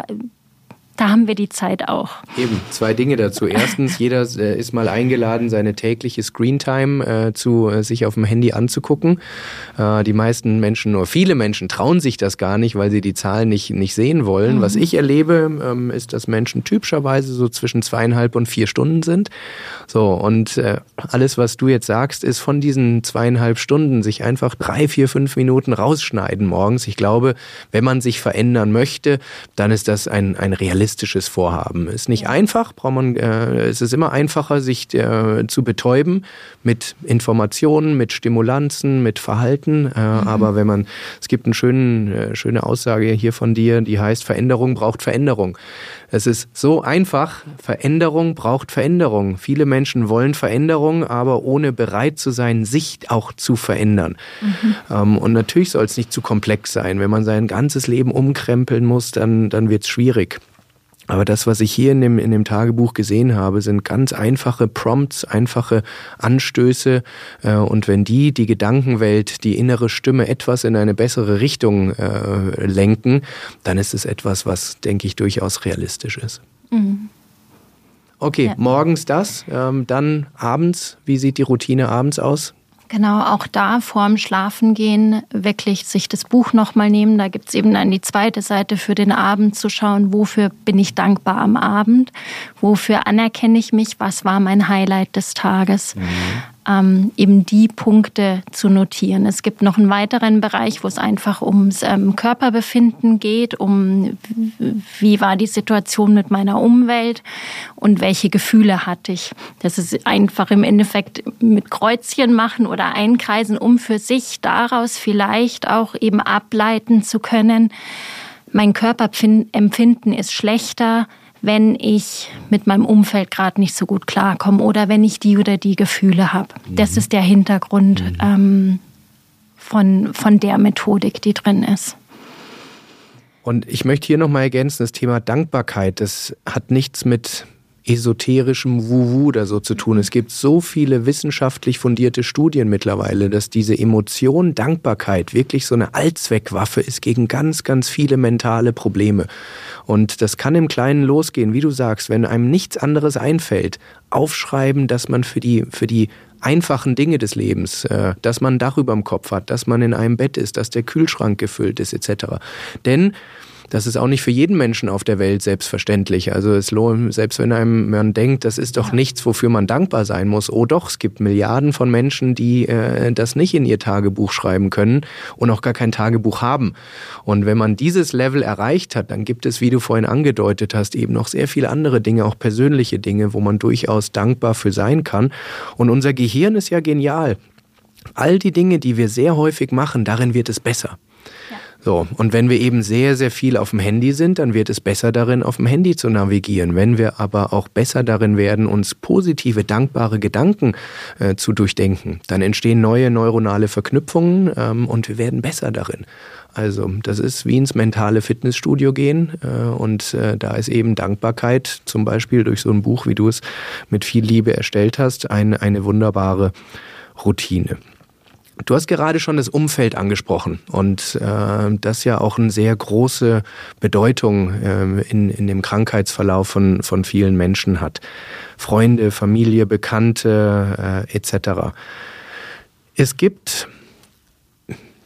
Da haben wir die Zeit auch. Eben, zwei Dinge dazu. Erstens, jeder äh, ist mal eingeladen, seine tägliche Screentime äh, zu äh, sich auf dem Handy anzugucken. Äh, die meisten Menschen, oder viele Menschen trauen sich das gar nicht, weil sie die Zahlen nicht, nicht sehen wollen. Mhm. Was ich erlebe, ähm, ist, dass Menschen typischerweise so zwischen zweieinhalb und vier Stunden sind. So, und äh, alles, was du jetzt sagst, ist von diesen zweieinhalb Stunden sich einfach drei, vier, fünf Minuten rausschneiden morgens. Ich glaube, wenn man sich verändern möchte, dann ist das ein, ein realistisches Vorhaben. Ist nicht einfach, braucht man, äh, es ist immer einfacher, sich äh, zu betäuben mit Informationen, mit Stimulanzen, mit Verhalten. Äh, mhm. Aber wenn man, es gibt eine schönen, äh, schöne Aussage hier von dir, die heißt, Veränderung braucht Veränderung. Es ist so einfach, Veränderung braucht Veränderung. Viele Menschen wollen Veränderung, aber ohne bereit zu sein, sich auch zu verändern. Mhm. Ähm, und natürlich soll es nicht zu komplex sein. Wenn man sein ganzes Leben umkrempeln muss, dann, dann wird es schwierig. Aber das, was ich hier in dem, in dem Tagebuch gesehen habe, sind ganz einfache Prompts, einfache Anstöße. Und wenn die die Gedankenwelt, die innere Stimme etwas in eine bessere Richtung äh, lenken, dann ist es etwas, was, denke ich, durchaus realistisch ist. Mhm. Okay, ja. Morgens das, ähm, dann abends. Wie sieht die Routine abends aus? Genau, auch da vorm Schlafengehen wirklich sich das Buch nochmal nehmen. Da gibt es eben dann die zweite Seite für den Abend zu schauen, wofür bin ich dankbar am Abend, wofür anerkenne ich mich, was war mein Highlight des Tages. Mhm. Ähm, eben die Punkte zu notieren. Es gibt noch einen weiteren Bereich, wo es einfach ums ähm, Körperbefinden geht, um wie war die Situation mit meiner Umwelt und welche Gefühle hatte ich. Das ist einfach im Endeffekt mit Kreuzchen machen oder einkreisen, um für sich daraus vielleicht auch eben ableiten zu können, mein Körperempfinden ist schlechter, wenn ich mit meinem Umfeld gerade nicht so gut klarkomme oder wenn ich die oder die Gefühle habe. Mhm. Das ist der Hintergrund mhm. ähm, von, von der Methodik, die drin ist. Und ich möchte hier nochmal ergänzen, das Thema Dankbarkeit, das hat nichts mit esoterischem Wuhu oder so zu tun. Es gibt so viele wissenschaftlich fundierte Studien mittlerweile, dass diese Emotion Dankbarkeit wirklich so eine Allzweckwaffe ist gegen ganz, ganz viele mentale Probleme. Und das kann im Kleinen losgehen, wie du sagst, wenn einem nichts anderes einfällt, aufschreiben, dass man für die, für die einfachen Dinge des Lebens, äh, dass man ein Dach überm Kopf hat, dass man in einem Bett ist, dass der Kühlschrank gefüllt ist, et cetera. Denn das ist auch nicht für jeden Menschen auf der Welt selbstverständlich. Also es lohnt, selbst wenn einem man denkt, das ist doch nichts, wofür man dankbar sein muss. Oh doch, es gibt Milliarden von Menschen, die äh, das nicht in ihr Tagebuch schreiben können und auch gar kein Tagebuch haben. Und wenn man dieses Level erreicht hat, dann gibt es, wie du vorhin angedeutet hast, eben noch sehr viele andere Dinge, auch persönliche Dinge, wo man durchaus dankbar für sein kann. Und unser Gehirn ist ja genial. All die Dinge, die wir sehr häufig machen, darin wird es besser. Ja. So, und wenn wir eben sehr, sehr viel auf dem Handy sind, dann wird es besser darin, auf dem Handy zu navigieren. Wenn wir aber auch besser darin werden, uns positive, dankbare Gedanken äh, zu durchdenken, dann entstehen neue neuronale Verknüpfungen ähm, und wir werden besser darin. Also das ist wie ins mentale Fitnessstudio gehen äh, und äh, da ist eben Dankbarkeit, zum Beispiel durch so ein Buch, wie du es mit viel Liebe erstellt hast, ein, eine wunderbare Routine. Du hast gerade schon das Umfeld angesprochen und äh, das ja auch eine sehr große Bedeutung äh, in, in dem Krankheitsverlauf von, von vielen Menschen hat. Freunde, Familie, Bekannte äh, et cetera. Es gibt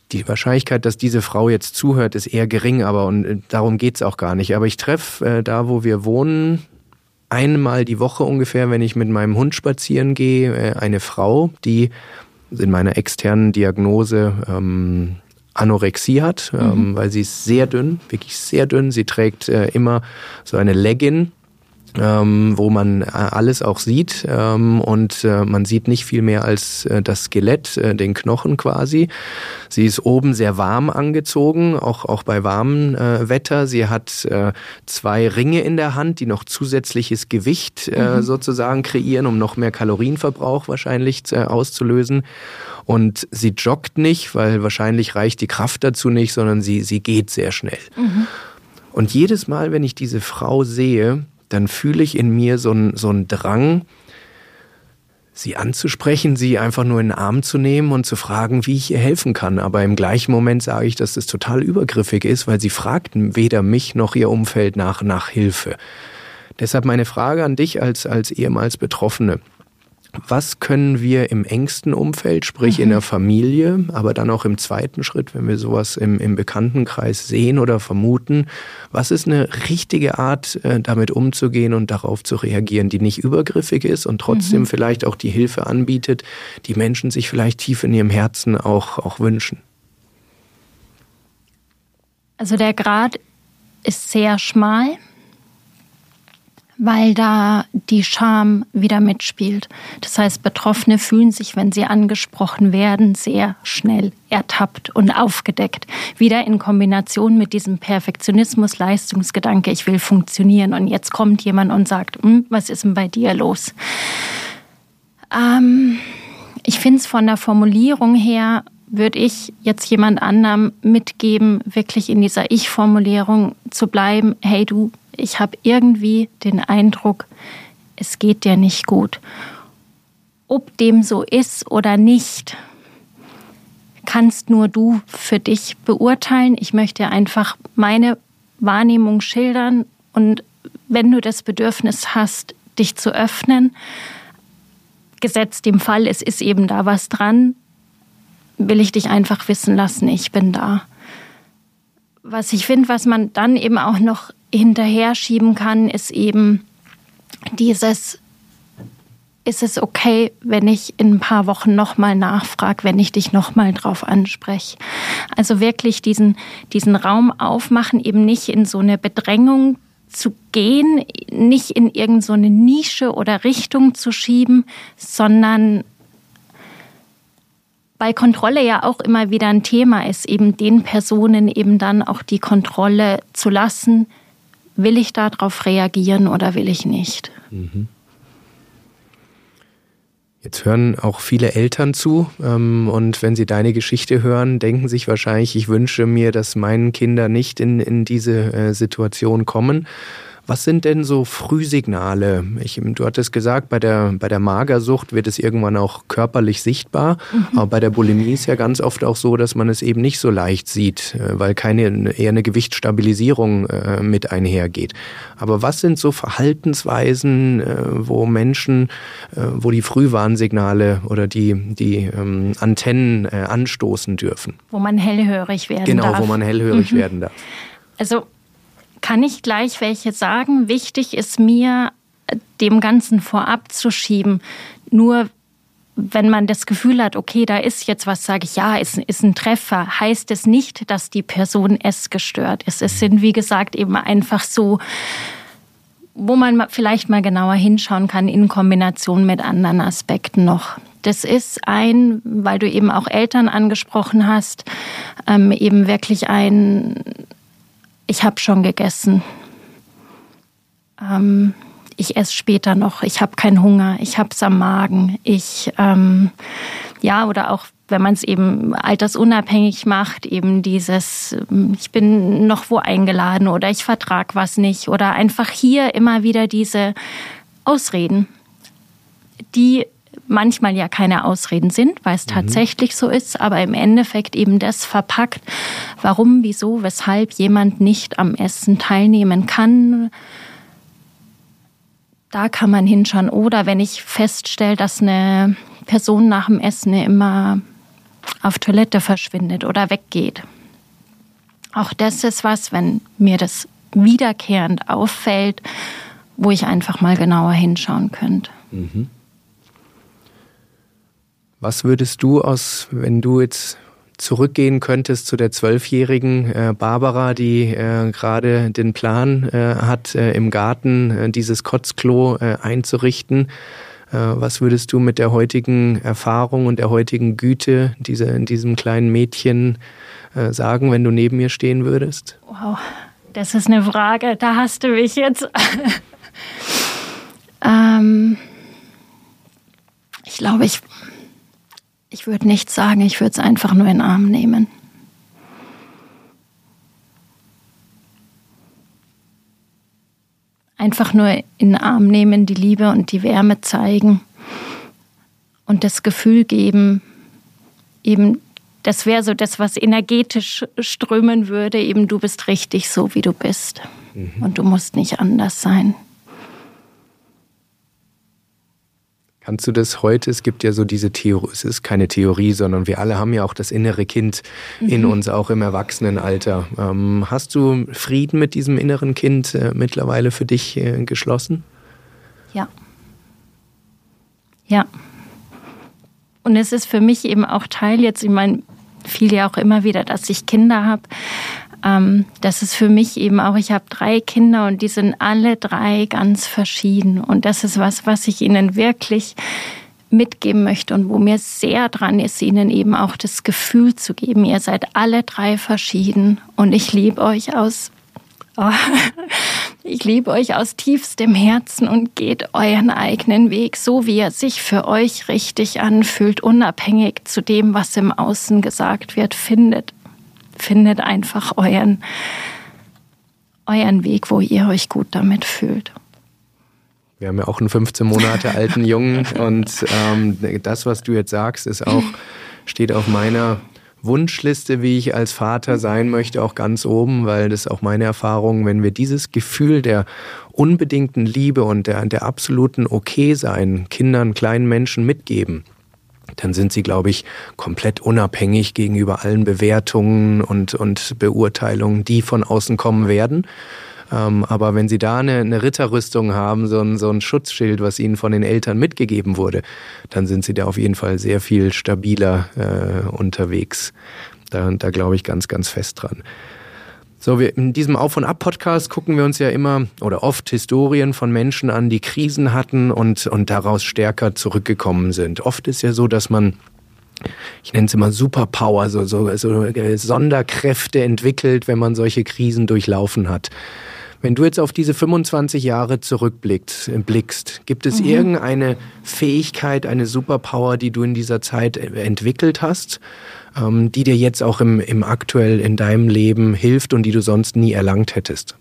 Die Wahrscheinlichkeit, dass diese Frau jetzt zuhört, ist eher gering, aber und darum geht's auch gar nicht. Aber ich treffe äh, da, wo wir wohnen, einmal die Woche ungefähr, wenn ich mit meinem Hund spazieren gehe, äh, eine Frau, die in meiner externen Diagnose ähm, Anorexie hat, mhm. ähm, weil sie ist sehr dünn, wirklich sehr dünn. Sie trägt äh, immer so eine Leggin, Ähm, wo man alles auch sieht ähm, und äh, man sieht nicht viel mehr als äh, das Skelett, äh, den Knochen quasi. Sie ist oben sehr warm angezogen, auch auch bei warmem äh, Wetter. Sie hat äh, zwei Ringe in der Hand, die noch zusätzliches Gewicht äh, mhm. sozusagen kreieren, um noch mehr Kalorienverbrauch wahrscheinlich äh, auszulösen. Und sie joggt nicht, weil wahrscheinlich reicht die Kraft dazu nicht, sondern sie sie geht sehr schnell. Mhm. Und jedes Mal, wenn ich diese Frau sehe, dann fühle ich in mir so einen so einen Drang, sie anzusprechen, sie einfach nur in den Arm zu nehmen und zu fragen, wie ich ihr helfen kann. Aber im gleichen Moment sage ich, dass das total übergriffig ist, weil sie fragt weder mich noch ihr Umfeld nach, nach Hilfe. Deshalb meine Frage an dich als, als ehemals Betroffene. Was können wir im engsten Umfeld, sprich mhm. in der Familie, aber dann auch im zweiten Schritt, wenn wir sowas im, im Bekanntenkreis sehen oder vermuten, was ist eine richtige Art, damit umzugehen und darauf zu reagieren, die nicht übergriffig ist und trotzdem mhm. vielleicht auch die Hilfe anbietet, die Menschen sich vielleicht tief in ihrem Herzen auch, auch wünschen? Also der Grat ist sehr schmal, weil da die Scham wieder mitspielt. Das heißt, Betroffene fühlen sich, wenn sie angesprochen werden, sehr schnell ertappt und aufgedeckt. Wieder in Kombination mit diesem Perfektionismus, Leistungsgedanke, ich will funktionieren. Und jetzt kommt jemand und sagt, hm, was ist denn bei dir los? Ähm, ich finde es von der Formulierung her, würde ich jetzt jemand anderem mitgeben, wirklich in dieser Ich-Formulierung zu bleiben, hey du, ich habe irgendwie den Eindruck, es geht dir nicht gut. Ob dem so ist oder nicht, kannst nur du für dich beurteilen. Ich möchte einfach meine Wahrnehmung schildern und wenn du das Bedürfnis hast, dich zu öffnen, gesetzt dem Fall, es ist eben da was dran, will ich dich einfach wissen lassen, ich bin da. Was ich finde, was man dann eben auch noch hinterher schieben kann, ist eben dieses, ist es okay, wenn ich in ein paar Wochen nochmal nachfrage, wenn ich dich nochmal drauf anspreche. Also wirklich diesen, diesen Raum aufmachen, eben nicht in so eine Bedrängung zu gehen, nicht in irgend so eine Nische oder Richtung zu schieben, sondern weil Kontrolle ja auch immer wieder ein Thema ist, eben den Personen eben dann auch die Kontrolle zu lassen. Will ich darauf reagieren oder will ich nicht? Mhm. Jetzt hören auch viele Eltern zu ähm, und wenn sie deine Geschichte hören, denken sich wahrscheinlich, ich wünsche mir, dass meine Kinder nicht in, in diese äh, Situation kommen. Was sind denn so Frühsignale? Ich, du hattest gesagt, bei der, bei der Magersucht wird es irgendwann auch körperlich sichtbar. Mhm. Aber bei der Bulimie ist ja ganz oft auch so, dass man es eben nicht so leicht sieht, weil keine, eher eine Gewichtsstabilisierung äh, mit einhergeht. Aber was sind so Verhaltensweisen, äh, wo Menschen, äh, wo die Frühwarnsignale oder die, die ähm, Antennen äh, anstoßen dürfen? Wo man hellhörig werden genau, darf. Genau, wo man hellhörig mhm. werden darf. Also kann ich gleich welche sagen. Wichtig ist mir, dem Ganzen vorab zu schieben. Nur wenn man das Gefühl hat, okay, da ist jetzt was, sage ich, ja, ist, ist ein Treffer, heißt es nicht, dass die Person essgestört ist. Es sind, wie gesagt, eben einfach so, wo man vielleicht mal genauer hinschauen kann in Kombination mit anderen Aspekten noch. Das ist ein, weil du eben auch Eltern angesprochen hast, ähm, eben wirklich ein... Ich habe schon gegessen. Ähm, ich esse später noch. Ich habe keinen Hunger. Ich habe es am Magen. Ich, ähm, ja, oder auch, wenn man es eben altersunabhängig macht, eben dieses, ich bin noch wo eingeladen oder ich vertrag was nicht. Oder einfach hier immer wieder diese Ausreden, die manchmal ja keine Ausreden sind, weil es mhm. tatsächlich so ist, aber im Endeffekt eben das verpackt, warum, wieso, weshalb jemand nicht am Essen teilnehmen kann. Da kann man hinschauen. Oder wenn ich feststelle, dass eine Person nach dem Essen immer auf Toilette verschwindet oder weggeht. Auch das ist was, wenn mir das wiederkehrend auffällt, wo ich einfach mal genauer hinschauen könnte. Mhm. Was würdest du aus, wenn du jetzt zurückgehen könntest zu der zwölfjährigen äh, Barbara, die äh, gerade den Plan äh, hat, äh, im Garten äh, dieses Kotzklo äh, einzurichten, äh, was würdest du mit der heutigen Erfahrung und der heutigen Güte diese, in diesem kleinen Mädchen äh, sagen, wenn du neben mir stehen würdest? Wow, das ist eine Frage, da hast du mich jetzt. ähm, ich glaube, ich Ich würde nichts sagen, ich würde es einfach nur in den Arm nehmen. Einfach nur in den Arm nehmen, die Liebe und die Wärme zeigen und das Gefühl geben, eben, das wäre so das, was energetisch strömen würde, eben du bist richtig so, wie du bist. Mhm. Und du musst nicht anders sein. Kannst du das heute, es gibt ja so diese Theorie, es ist keine Theorie, sondern wir alle haben ja auch das innere Kind mhm. in uns, auch im Erwachsenenalter. Ähm, hast du Frieden mit diesem inneren Kind äh, mittlerweile für dich äh, geschlossen? Ja. Ja. Und es ist für mich eben auch Teil jetzt, ich meine, viel ja auch immer wieder, dass ich Kinder habe. Ähm, das ist für mich eben auch, ich habe drei Kinder und die sind alle drei ganz verschieden. Und das ist was, was ich ihnen wirklich mitgeben möchte und wo mir sehr dran ist, ihnen eben auch das Gefühl zu geben, ihr seid alle drei verschieden und ich liebe euch aus, oh, ich liebe euch aus tiefstem Herzen und geht euren eigenen Weg, so wie er sich für euch richtig anfühlt, unabhängig zu dem, was im Außen gesagt wird, findet. Findet einfach euren, euren Weg, wo ihr euch gut damit fühlt. Wir haben ja auch einen fünfzehn Monate alten Jungen und ähm, das, was du jetzt sagst, ist auch, steht auf meiner Wunschliste, wie ich als Vater sein möchte, auch ganz oben, weil das ist auch meine Erfahrung, wenn wir dieses Gefühl der unbedingten Liebe und der, der absoluten Okay-Sein Kindern, kleinen Menschen mitgeben, dann sind sie, glaube ich, komplett unabhängig gegenüber allen Bewertungen und, und Beurteilungen, die von außen kommen werden. Ähm, aber wenn sie da eine, eine Ritterrüstung haben, so ein, so ein Schutzschild, was ihnen von den Eltern mitgegeben wurde, dann sind sie da auf jeden Fall sehr viel stabiler äh, unterwegs. Da, da glaube ich ganz, ganz fest dran. So, wir in diesem Auf- und Ab-Podcast gucken wir uns ja immer oder oft Historien von Menschen an, die Krisen hatten und, und daraus stärker zurückgekommen sind. Oft ist ja so, dass man, ich nenne es immer Superpower, so, so, so Sonderkräfte entwickelt, wenn man solche Krisen durchlaufen hat. Wenn du jetzt auf diese fünfundzwanzig Jahre zurückblickst, blickst, gibt es mhm. irgendeine Fähigkeit, eine Superpower, die du in dieser Zeit entwickelt hast, ähm, die dir jetzt auch im, im aktuell in deinem Leben hilft und die du sonst nie erlangt hättest?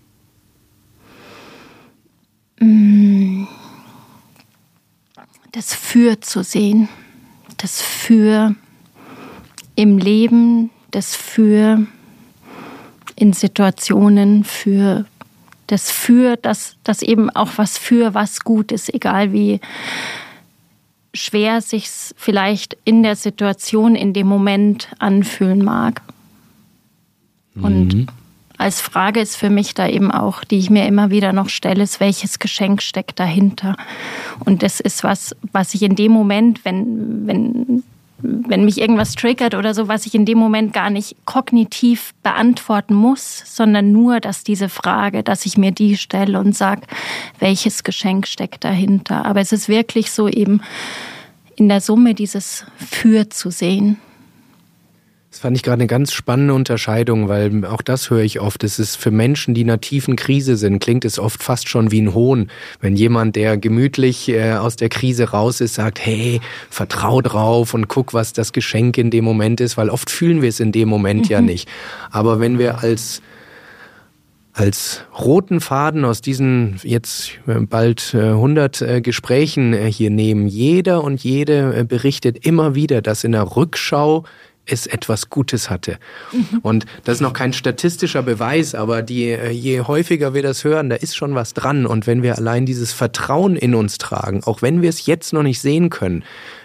Das Für zu sehen, das Für im Leben, das Für in Situationen, für das Für, dass das eben auch was für was gut ist, egal wie schwer sich's vielleicht in der Situation, in dem Moment anfühlen mag. Mhm. Und als Frage ist für mich da eben auch, die ich mir immer wieder noch stelle, ist, welches Geschenk steckt dahinter? Und das ist was, was ich in dem Moment, wenn, wenn, wenn mich irgendwas triggert oder so, was ich in dem Moment gar nicht kognitiv beantworten muss, sondern nur, dass diese Frage, dass ich mir die stelle und sage, welches Geschenk steckt dahinter. Aber es ist wirklich so eben in der Summe dieses Für zu sehen. Das fand ich gerade eine ganz spannende Unterscheidung, weil auch das höre ich oft. Es ist für Menschen, die in einer tiefen Krise sind, klingt es oft fast schon wie ein Hohn. Wenn jemand, der gemütlich äh, aus der Krise raus ist, sagt, hey, vertrau drauf und guck, was das Geschenk in dem Moment ist, weil oft fühlen wir es in dem Moment mhm. ja nicht. Aber wenn wir als als roten Faden aus diesen jetzt bald hundert Gesprächen hier nehmen, jeder und jede berichtet immer wieder, dass in der Rückschau es etwas Gutes hatte. Mhm. Und das ist noch kein statistischer Beweis, aber die, je häufiger wir das hören, da ist schon was dran. Und wenn wir allein dieses Vertrauen in uns tragen, auch wenn wir es jetzt noch nicht sehen können,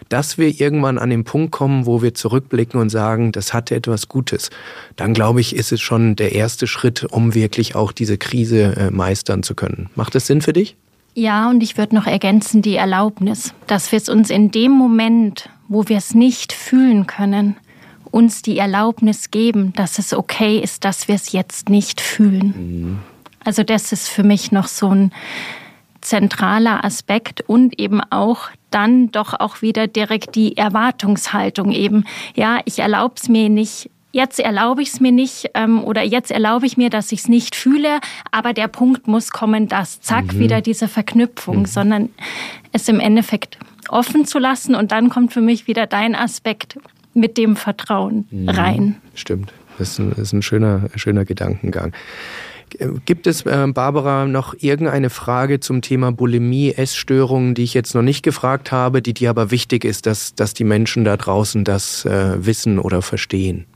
dass wir irgendwann an den Punkt kommen, wo wir zurückblicken und sagen, das hatte etwas Gutes. Dann, glaube ich, ist es schon der erste Schritt, um wirklich auch diese Krise äh, meistern zu können. Macht das Sinn für dich? Ja, und ich würde noch ergänzen, die Erlaubnis, dass wir es uns in dem Moment, wo wir es nicht fühlen können, uns die Erlaubnis geben, dass es okay ist, dass wir es jetzt nicht fühlen. Mhm. Also das ist für mich noch so ein zentraler Aspekt und eben auch dann doch auch wieder direkt die Erwartungshaltung eben. Ja, ich erlaube es mir nicht, jetzt erlaube ich es mir nicht ähm, oder jetzt erlaube ich mir, dass ich es nicht fühle, aber der Punkt muss kommen, dass zack, mhm. wieder diese Verknüpfung, mhm. sondern es im Endeffekt offen zu lassen und dann kommt für mich wieder dein Aspekt mit dem Vertrauen mhm. rein. Stimmt, das ist ein, das ist ein schöner, schöner Gedankengang. Gibt es, äh, Barbara, noch irgendeine Frage zum Thema Bulimie, Essstörungen, die ich jetzt noch nicht gefragt habe, die dir aber wichtig ist, dass, dass die Menschen da draußen das äh, wissen oder verstehen?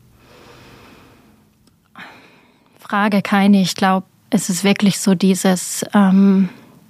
Frage keine. Ich glaube, es ist wirklich so dieses, ähm,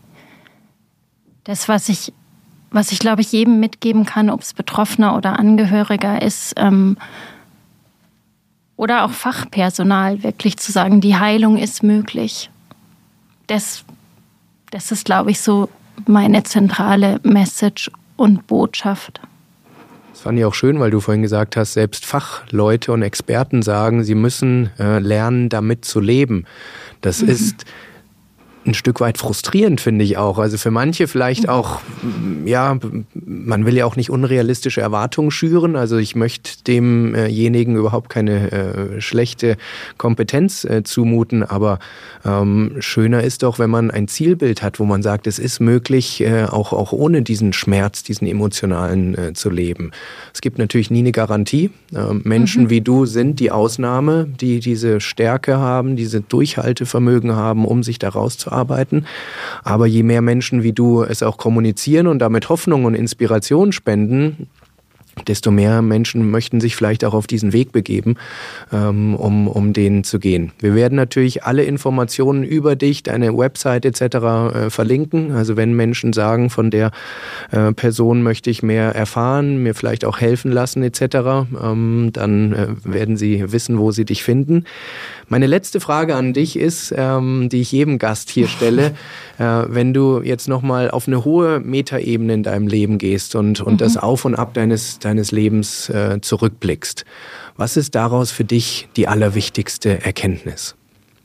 das, was ich, was ich glaube ich jedem mitgeben kann, ob es Betroffener oder Angehöriger ist, ähm, oder auch Fachpersonal, wirklich zu sagen, die Heilung ist möglich. Das, das ist, glaube ich, so meine zentrale Message und Botschaft. Das fand ich auch schön, weil du vorhin gesagt hast, selbst Fachleute und Experten sagen, sie müssen äh, lernen, damit zu leben. Das mhm. ist ein Stück weit frustrierend, finde ich auch. Also für manche vielleicht auch, ja, man will ja auch nicht unrealistische Erwartungen schüren. Also ich möchte demjenigen überhaupt keine äh, schlechte Kompetenz äh, zumuten. Aber ähm, schöner ist doch, wenn man ein Zielbild hat, wo man sagt, es ist möglich, äh, auch, auch ohne diesen Schmerz, diesen emotionalen äh, zu leben. Es gibt natürlich nie eine Garantie. Äh, Menschen mhm. wie du sind die Ausnahme, die diese Stärke haben, diese Durchhaltevermögen haben, um sich da rauszuarbeiten. Arbeiten. Aber je mehr Menschen wie du es auch kommunizieren und damit Hoffnung und Inspiration spenden, desto mehr Menschen möchten sich vielleicht auch auf diesen Weg begeben, um, um den zu gehen. Wir werden natürlich alle Informationen über dich, deine Website et cetera verlinken. Also wenn Menschen sagen, von der Person möchte ich mehr erfahren, mir vielleicht auch helfen lassen et cetera, dann werden sie wissen, wo sie dich finden. Meine letzte Frage an dich ist, ähm, die ich jedem Gast hier stelle, äh, wenn du jetzt nochmal auf eine hohe Metaebene in deinem Leben gehst und, und mhm. das Auf und Ab deines, deines Lebens äh, zurückblickst. Was ist daraus für dich die allerwichtigste Erkenntnis?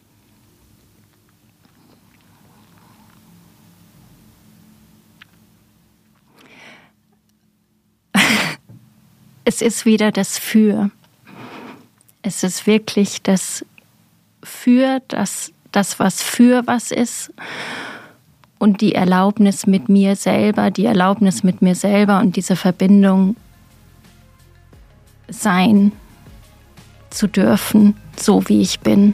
Es ist wieder das Für. Es ist wirklich das Für, das, das was für was ist und die Erlaubnis mit mir selber, die Erlaubnis mit mir selber und diese Verbindung sein zu dürfen, so wie ich bin.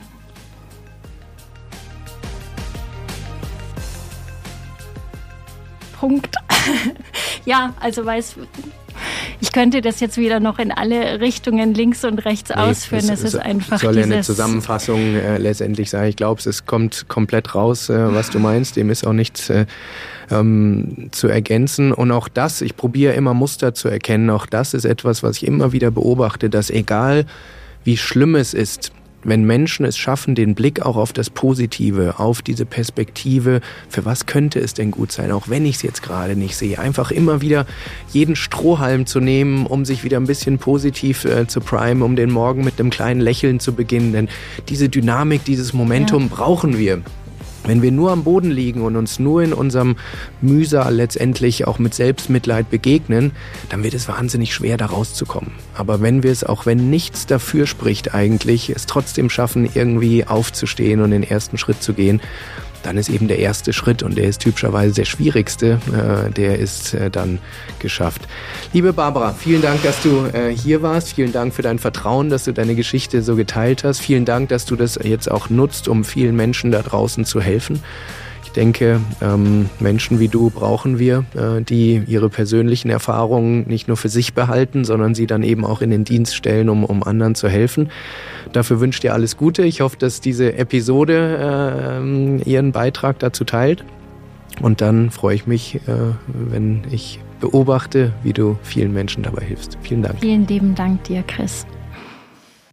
Punkt. Ja, also weil es... Ich könnte das jetzt wieder noch in alle Richtungen links und rechts nee, ausführen. Es, es ist einfach soll dieses... ja eine Zusammenfassung äh, letztendlich sein. Ich glaube, es kommt komplett raus, äh, was du meinst. Dem ist auch nichts äh, ähm, zu ergänzen. Und auch das, ich probiere immer Muster zu erkennen. Auch das ist etwas, was ich immer wieder beobachte, dass egal wie schlimm es ist, wenn Menschen es schaffen, den Blick auch auf das Positive, auf diese Perspektive, für was könnte es denn gut sein, auch wenn ich es jetzt gerade nicht sehe, einfach immer wieder jeden Strohhalm zu nehmen, um sich wieder ein bisschen positiv äh, zu primen, um den Morgen mit einem kleinen Lächeln zu beginnen, denn diese Dynamik, dieses Momentum ja. brauchen wir. Wenn wir nur am Boden liegen und uns nur in unserem Mühsal letztendlich auch mit Selbstmitleid begegnen, dann wird es wahnsinnig schwer, da rauszukommen. Aber wenn wir es, auch wenn nichts dafür spricht eigentlich, es trotzdem schaffen, irgendwie aufzustehen und den ersten Schritt zu gehen, dann ist eben der erste Schritt, und der ist typischerweise der schwierigste, äh, der ist äh, dann geschafft. Liebe Barbara, vielen Dank, dass du äh, hier warst. Vielen Dank für dein Vertrauen, dass du deine Geschichte so geteilt hast. Vielen Dank, dass du das jetzt auch nutzt, um vielen Menschen da draußen zu helfen. Ich denke, ähm, Menschen wie du brauchen wir, äh, die ihre persönlichen Erfahrungen nicht nur für sich behalten, sondern sie dann eben auch in den Dienst stellen, um, um anderen zu helfen. Dafür wünsche ich dir alles Gute. Ich hoffe, dass diese Episode äh, ihren Beitrag dazu teilt. Und dann freue ich mich, äh, wenn ich beobachte, wie du vielen Menschen dabei hilfst. Vielen Dank. Vielen lieben Dank dir, Chris.